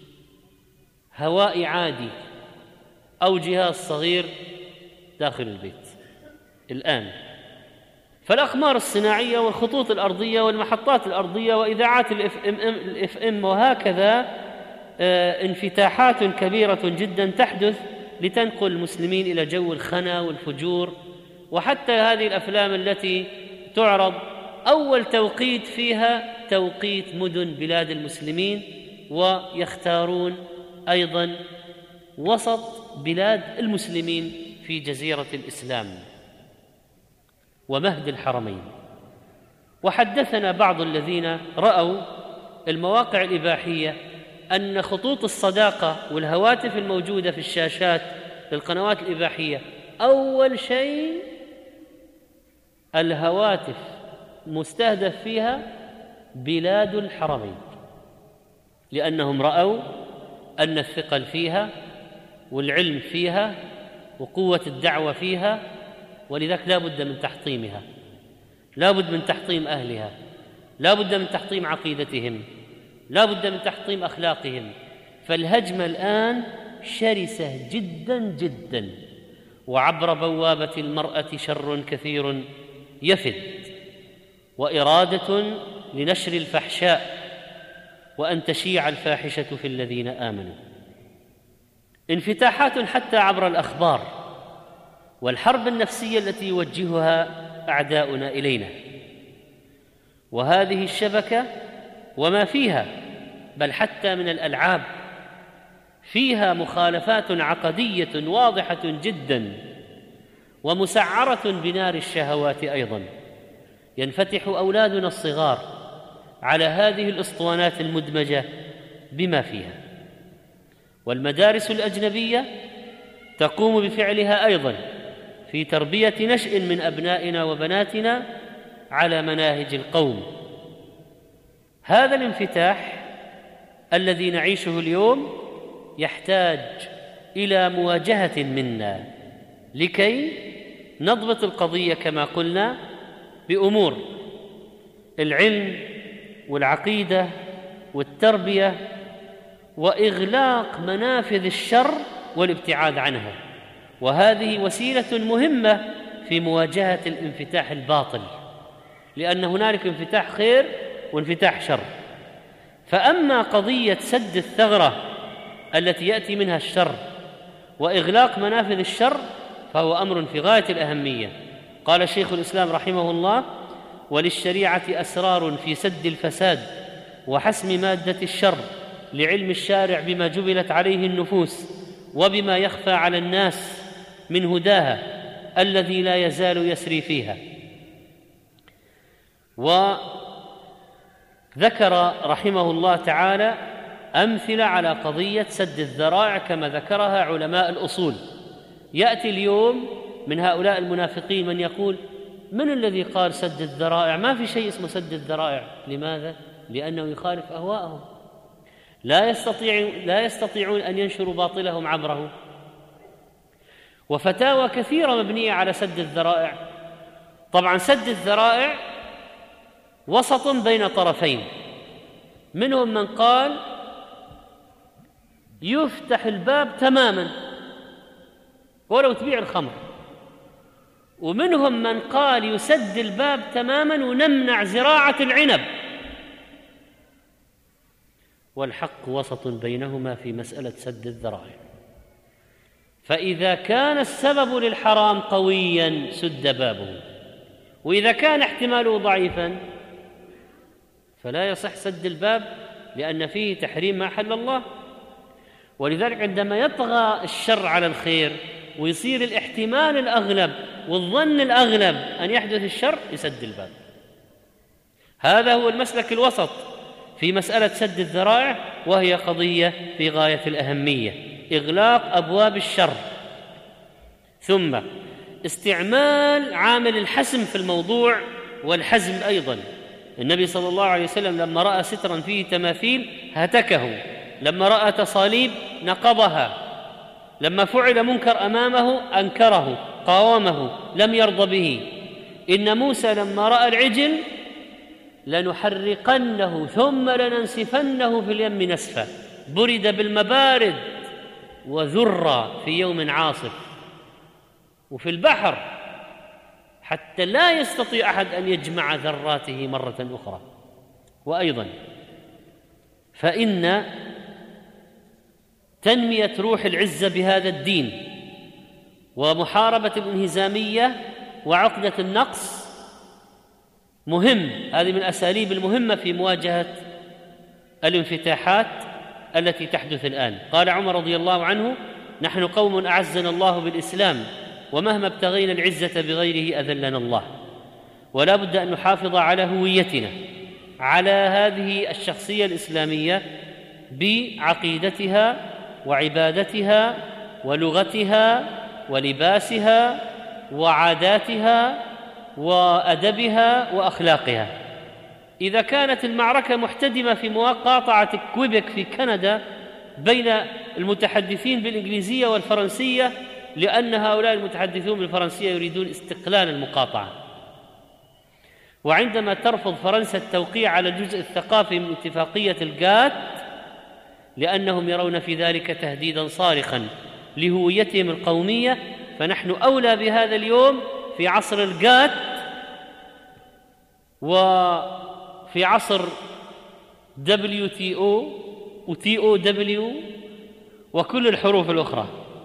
هواء عادي أو جهاز صغير داخل البيت الآن. فالأقمار الصناعية والخطوط الأرضية والمحطات الأرضية وإذاعات الإف إم وهكذا انفتاحات كبيرة جدا تحدث لتنقل المسلمين إلى جو الخنا والفجور. وحتى هذه الأفلام التي تعرض أول توقيت فيها توقيت مدن بلاد المسلمين، ويختارون أيضا وسط بلاد المسلمين في جزيرة الإسلام ومهد الحرمين. وحدثنا بعض الذين رأوا المواقع الإباحية أن خطوط الصداقة والهواتف الموجودة في الشاشات للقنوات الإباحية، أول شيء الهواتف مستهدف فيها بلاد الحرمين، لأنهم رأوا أن الثقل فيها والعلم فيها وقوة الدعوة فيها، ولذلك لا بد من تحطيمها، لا بد من تحطيم أهلها، لا بد من تحطيم عقيدتهم، لا بد من تحطيم أخلاقهم. فالهجمة الآن شرسة جدا جدا، وعبر بوابة المرأة شر كثير يفد، وإرادة لنشر الفحشاء وأن تشيع الفاحشة في الذين آمنوا. انفتاحات حتى عبر الأخبار والحرب النفسية التي يوجهها أعداؤنا إلينا، وهذه الشبكة وما فيها، بل حتى من الألعاب فيها مخالفات عقدية واضحة جدا ومسعرة بنار الشهوات. أيضا ينفتح أولادنا الصغار على هذه الأسطوانات المدمجة بما فيها، والمدارس الأجنبية تقوم بفعلها أيضا في تربية نشء من أبنائنا وبناتنا على مناهج القوم. هذا الانفتاح الذي نعيشه اليوم يحتاج إلى مواجهة منا لكي نضبط القضية كما قلنا بأمور العلم والعقيدة والتربية وإغلاق منافذ الشر والابتعاد عنها. وهذه وسيلة مهمة في مواجهة الانفتاح الباطل، لأن هنالك انفتاح خير وانفتاح شر. فأما قضية سد الثغرة التي يأتي منها الشر وإغلاق منافذ الشر فهو أمر في غاية الأهمية. قال شيخ الإسلام رحمه الله: وللشريعة أسرار في سد الفساد وحسم مادة الشر، لعلم الشارع بما جبلت عليه النفوس وبما يخفى على الناس من هداها الذي لا يزال يسري فيها. وذكر رحمه الله تعالى أمثلة على قضية سد الذرائع كما ذكرها علماء الأصول. يأتي اليوم من هؤلاء المنافقين من يقول: من الذي قال سد الذرائع؟ ما في شيء اسمه سد الذرائع. لماذا؟ لأنه يخالف أهواءهم، لا يستطيع لا يستطيعون أن ينشروا باطلهم عبره. وفتاوى كثيرة مبنية على سد الذرائع. طبعا سد الذرائع وسط بين طرفين، منهم من قال يفتح الباب تماما ولو تبيع الخمر، ومنهم من قال يسد الباب تماما ونمنع زراعة العنب. والحق وسط بينهما في مسألة سد الذرائع. فإذا كان السبب للحرام قويا سد بابه، وإذا كان احتماله ضعيفا فلا يصح سد الباب، لأن فيه تحريم ما حل الله. ولذلك عندما يطغى الشر على الخير ويصير الاحتمال الأغلب والظن الأغلب أن يحدث الشر يسد الباب. هذا هو المسلك الوسط في مسألة سد الذرائع، وهي قضية في غاية الأهمية، إغلاق أبواب الشر. ثم استعمال عامل الحسم في الموضوع والحزم أيضا. النبي صلى الله عليه وسلم لما رأى سترا فيه تماثيل هتكه، لما رأى تصاليب نقضها، لما فعل منكر أمامه أنكره قاومه لم يرضى به. إن موسى لما رأى العجل لنحرقنه ثم لننسفنه في اليم نسفا، برد بالمبارد وذر في يوم عاصف، وفي البحر حتى لا يستطيع أحد أن يجمع ذراته مرة أخرى. وأيضا فإن تنمية روح العزة بهذا الدين ومحاربة الانهزامية وعقدة النقص مهم. هذه من الأساليب المهمة في مواجهة الانفتاحات التي تحدث الآن. قال عمر رضي الله عنه: نحن قوم أعزنا الله بالإسلام، ومهما ابتغينا العزة بغيره أذلنا الله. ولا بد أن نحافظ على هويتنا، على هذه الشخصية الإسلامية بعقيدتها وعبادتها ولغتها ولباسها وعاداتها وأدبها وأخلاقها. إذا كانت المعركة محتدمة في مقاطعة كويبك في كندا بين المتحدثين بالإنجليزية والفرنسية، لأن هؤلاء المتحدثون بالفرنسية يريدون استقلال المقاطعة، وعندما ترفض فرنسا التوقيع على الجزء الثقافي من اتفاقية الجات لأنهم يرون في ذلك تهديداً صارخاً لهويتهم القومية، فنحن أولى بهذا اليوم في عصر الجات وفي عصر دبليو تي أو وتي أو دبليو وكل الحروف الأخرى.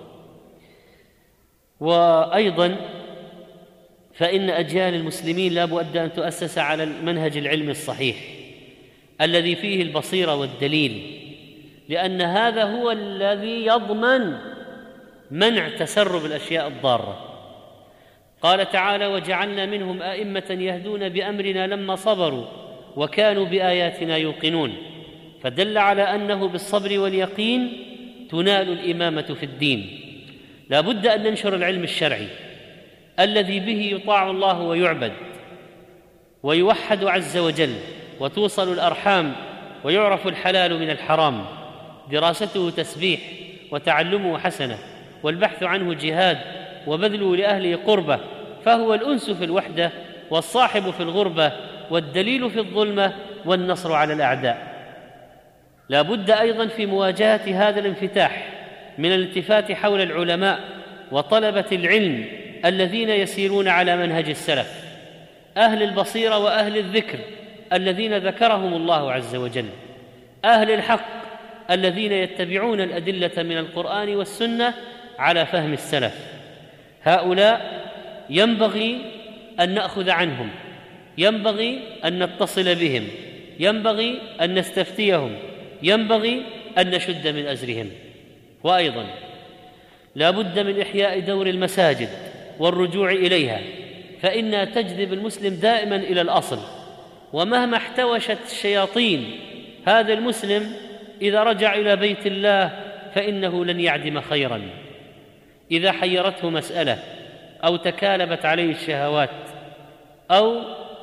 وأيضاً فإن أجيال المسلمين لا بد أن تؤسس على المنهج العلمي الصحيح الذي فيه البصيرة والدليل، لأن هذا هو الذي يضمن منع تسرب الأشياء الضارة. قال تعالى: وجعلنا منهم أئمة يهدون بأمرنا لما صبروا وكانوا بآياتنا يوقنون، فدل على أنه بالصبر واليقين تنال الإمامة في الدين. لا بد أن ننشر العلم الشرعي الذي به يطاع الله ويعبد ويوحد عز وجل وتوصل الأرحام ويعرف الحلال من الحرام، دراسته تسبيح وتعلمه حسنة والبحث عنه جهاد وبذله لأهله قربة، فهو الأنس في الوحدة والصاحب في الغربة والدليل في الظلمة والنصر على الأعداء. لا بد أيضا في مواجهة هذا الانفتاح من الالتفات حول العلماء وطلبة العلم الذين يسيرون على منهج السلف، أهل البصيرة وأهل الذكر الذين ذكرهم الله عز وجل، أهل الحق الذين يتبعون الأدلة من القرآن والسنة على فهم السلف. هؤلاء ينبغي أن نأخذ عنهم، ينبغي أن نتصل بهم، ينبغي أن نستفتيهم، ينبغي أن نشد من أزرهم. وأيضا لا بد من إحياء دور المساجد والرجوع إليها، فإنها تجذب المسلم دائما إلى الأصل، ومهما احتوشت الشياطين هذا المسلم إذا رجع إلى بيت الله فإنه لن يعدم خيرا. إذا حيرته مسألة أو تكالبت عليه الشهوات أو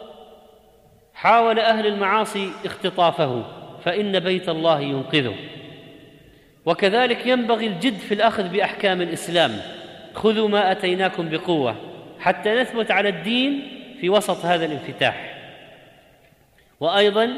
حاول أهل المعاصي اختطافه فإن بيت الله ينقذه. وكذلك ينبغي الجد في الأخذ بأحكام الإسلام. خذوا ما أتيناكم بقوة حتى نثبت على الدين في وسط هذا الانفتاح. وأيضا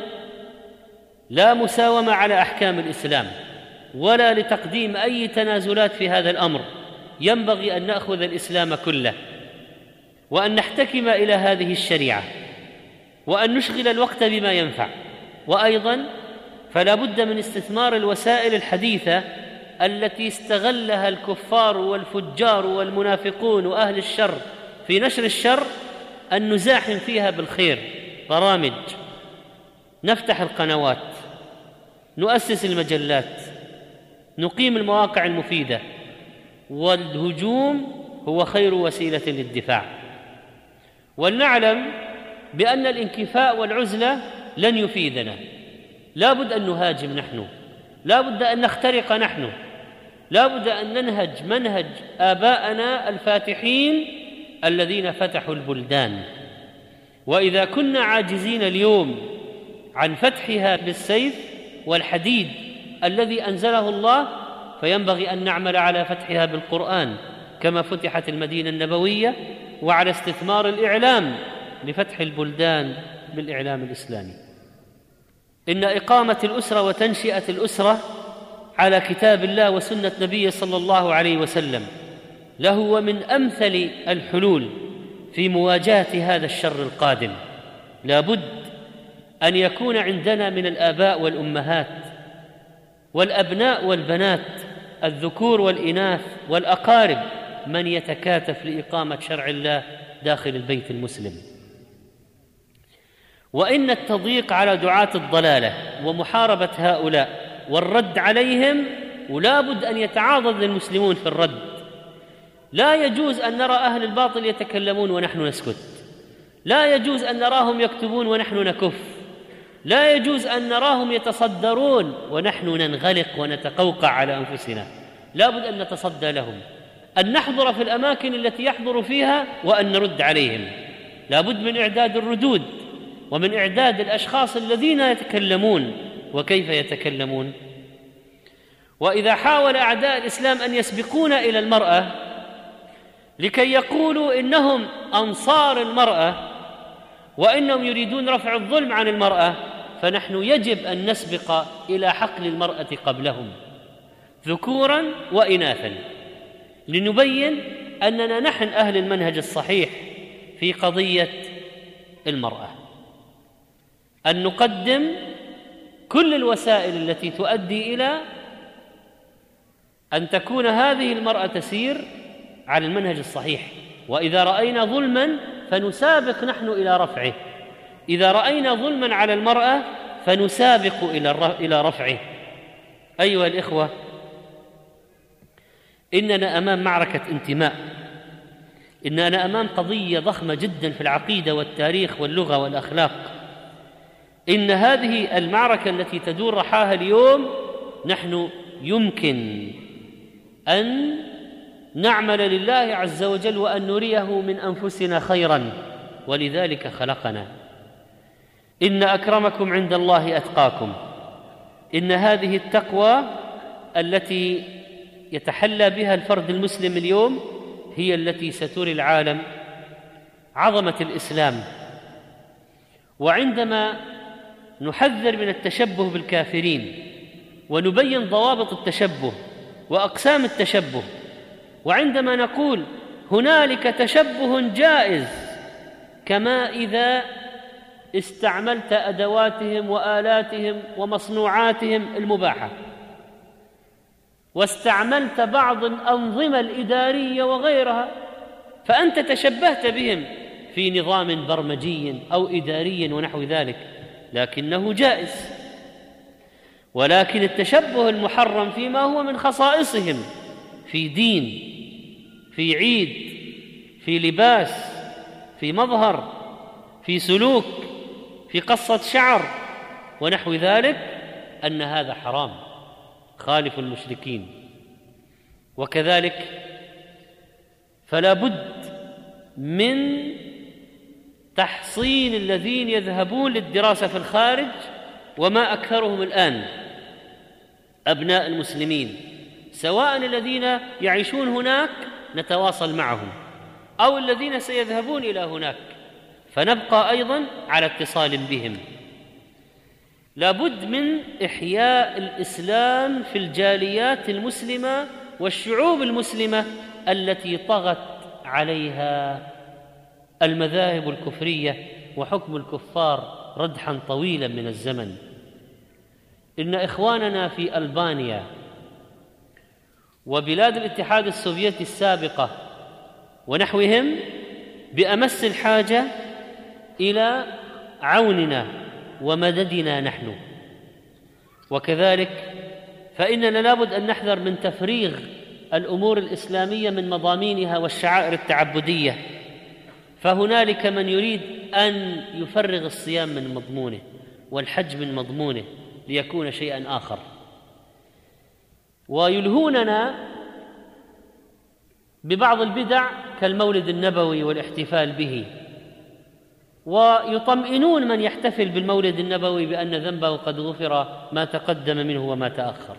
لا مساومة على أحكام الإسلام ولا لتقديم أي تنازلات في هذا الأمر. ينبغي أن نأخذ الإسلام كله وأن نحتكم إلى هذه الشريعة وأن نشغل الوقت بما ينفع. وأيضا فلا بد من استثمار الوسائل الحديثة التي استغلها الكفار والفجار والمنافقون وأهل الشر في نشر الشر، أن نزاحم فيها بالخير. برامج، نفتح القنوات، نؤسس المجلات، نقيم المواقع المفيدة. والهجوم هو خير وسيلة للدفاع. ولنعلم بأن الانكفاء والعزلة لن يفيدنا. لا بد أن نهاجم نحن، لا بد أن نخترق نحن، لا بد أن ننهج منهج آباءنا الفاتحين الذين فتحوا البلدان. وإذا كنا عاجزين اليوم عن فتحها بالسيف والحديد الذي أنزله الله، فينبغي أن نعمل على فتحها بالقرآن كما فتحت المدينة النبوية، وعلى استثمار الإعلام لفتح البلدان بالإعلام الإسلامي. إن إقامة الأسرة وتنشئة الأسرة على كتاب الله وسنة نبيه صلى الله عليه وسلم لهو من أمثل الحلول في مواجهة هذا الشر القادم. لا بد أن يكون عندنا من الآباء والأمهات والأبناء والبنات، الذكور والإناث والأقارب، من يتكاتف لإقامة شرع الله داخل البيت المسلم. وإن التضييق على دعاة الضلالة ومحاربة هؤلاء والرد عليهم ولا بد أن يتعاضد المسلمون في الرد. لا يجوز أن نرى أهل الباطل يتكلمون ونحن نسكت، لا يجوز أن نراهم يكتبون ونحن نكف، لا يجوز أن نراهم يتصدرون ونحن ننغلق ونتقوقع على أنفسنا. لا بد أن نتصدى لهم، أن نحضر في الأماكن التي يحضر فيها وأن نرد عليهم. لا بد من إعداد الردود ومن إعداد الأشخاص الذين يتكلمون وكيف يتكلمون. وإذا حاول أعداء الإسلام أن يسبقون إلى المرأة لكي يقولوا إنهم أنصار المرأة وإنهم يريدون رفع الظلم عن المرأة، فنحن يجب أن نسبق إلى حقل المرأة قبلهم ذكورا وإناثا، لنبين أننا نحن أهل المنهج الصحيح في قضية المرأة، أن نقدم كل الوسائل التي تؤدي إلى أن تكون هذه المرأة تسير على المنهج الصحيح. وإذا رأينا ظلما فنسابق نحن إلى رفعه، إذا رأينا ظلما على المرأة فنسابق إلى رفعه. أيها الإخوة، إننا أمام معركة انتماء، إننا أمام قضية ضخمة جدا في العقيدة والتاريخ واللغة والأخلاق. إن هذه المعركة التي تدور رحاها اليوم نحن يمكن أن نعمل لله عز وجل وأن نريه من أنفسنا خيرا، ولذلك خلقنا. إن أكرمكم عند الله أتقاكم. إن هذه التقوى التي يتحلى بها الفرد المسلم اليوم هي التي ستري العالم عظمة الإسلام. وعندما نحذر من التشبه بالكافرين ونبين ضوابط التشبه وأقسام التشبه، وعندما نقول هنالك تشبه جائز، كما إذا استعملت أدواتهم وآلاتهم ومصنوعاتهم المباحة، واستعملت بعض الأنظمة الإدارية وغيرها، فأنت تشبهت بهم في نظام برمجي أو إداري ونحو ذلك، لكنه جائز. ولكن التشبه المحرم فيما هو من خصائصهم، في دين، في عيد، في لباس، في مظهر، في سلوك، في قصة شعر ونحو ذلك أن هذا حرام خالف المشركين. وكذلك فلا بد من تحصين الذين يذهبون للدراسة في الخارج، وما أكثرهم الآن أبناء المسلمين، سواء الذين يعيشون هناك نتواصل معهم أو الذين سيذهبون إلى هناك، فنبقى أيضا على اتصال بهم. لا بد من إحياء الإسلام في الجاليات المسلمة والشعوب المسلمة التي طغت عليها المذاهب الكفرية وحكم الكفار ردحا طويلا من الزمن. إن إخواننا في ألبانيا وبلاد الاتحاد السوفيتي السابقة ونحوهم بأمس الحاجة إلى عوننا ومددنا نحن. وكذلك فإننا لابد أن نحذر من تفريغ الأمور الإسلامية من مضامينها والشعائر التعبدية، فهنالك من يريد أن يفرغ الصيام من مضمونه والحج من مضمونه ليكون شيئا آخر، ويلهوننا ببعض البدع كالمولد النبوي والاحتفال به، ويطمئنون من يحتفل بالمولد النبوي بأن ذنبه قد غفر ما تقدم منه وما تأخر،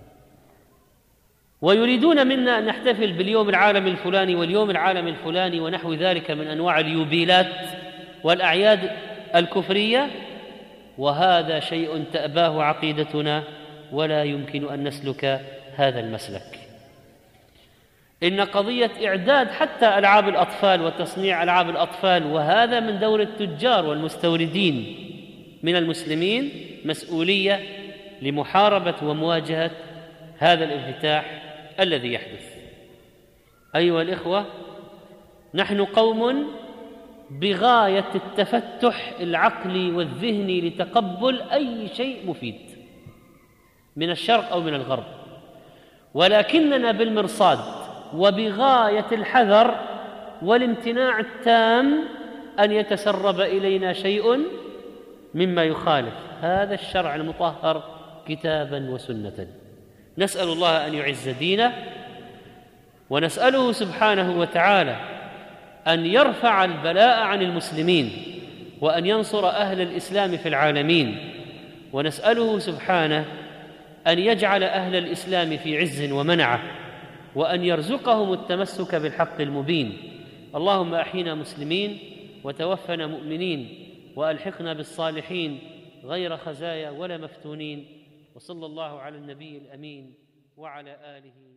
ويريدون منا أن نحتفل باليوم العالمي الفلاني واليوم العالمي الفلاني ونحو ذلك من أنواع اليوبيلات والأعياد الكفرية، وهذا شيء تأباه عقيدتنا ولا يمكن أن نسلك هذا المسلك. إن قضية إعداد حتى ألعاب الأطفال وتصنيع ألعاب الأطفال، وهذا من دور التجار والمستوردين من المسلمين، مسؤولية لمحاربة ومواجهة هذا الانفتاح الذي يحدث. أيها الإخوة، نحن قوم بغاية التفتح العقلي والذهني لتقبل أي شيء مفيد من الشرق أو من الغرب، ولكننا بالمرصاد وبغاية الحذر والامتناع التام أن يتسرب إلينا شيء مما يخالف هذا الشرع المطهر كتابا وسنة. نسأل الله أن يعز دينه، ونسأله سبحانه وتعالى أن يرفع البلاء عن المسلمين وأن ينصر أهل الإسلام في العالمين، ونسأله سبحانه أن يجعل أهل الإسلام في عز ومنعة، وأن يرزقهم التمسك بالحق المبين. اللهم أحينا مسلمين وتوفنا مؤمنين وألحقنا بالصالحين غير خزايا ولا مفتونين. وصلى الله على النبي الأمين وعلى آله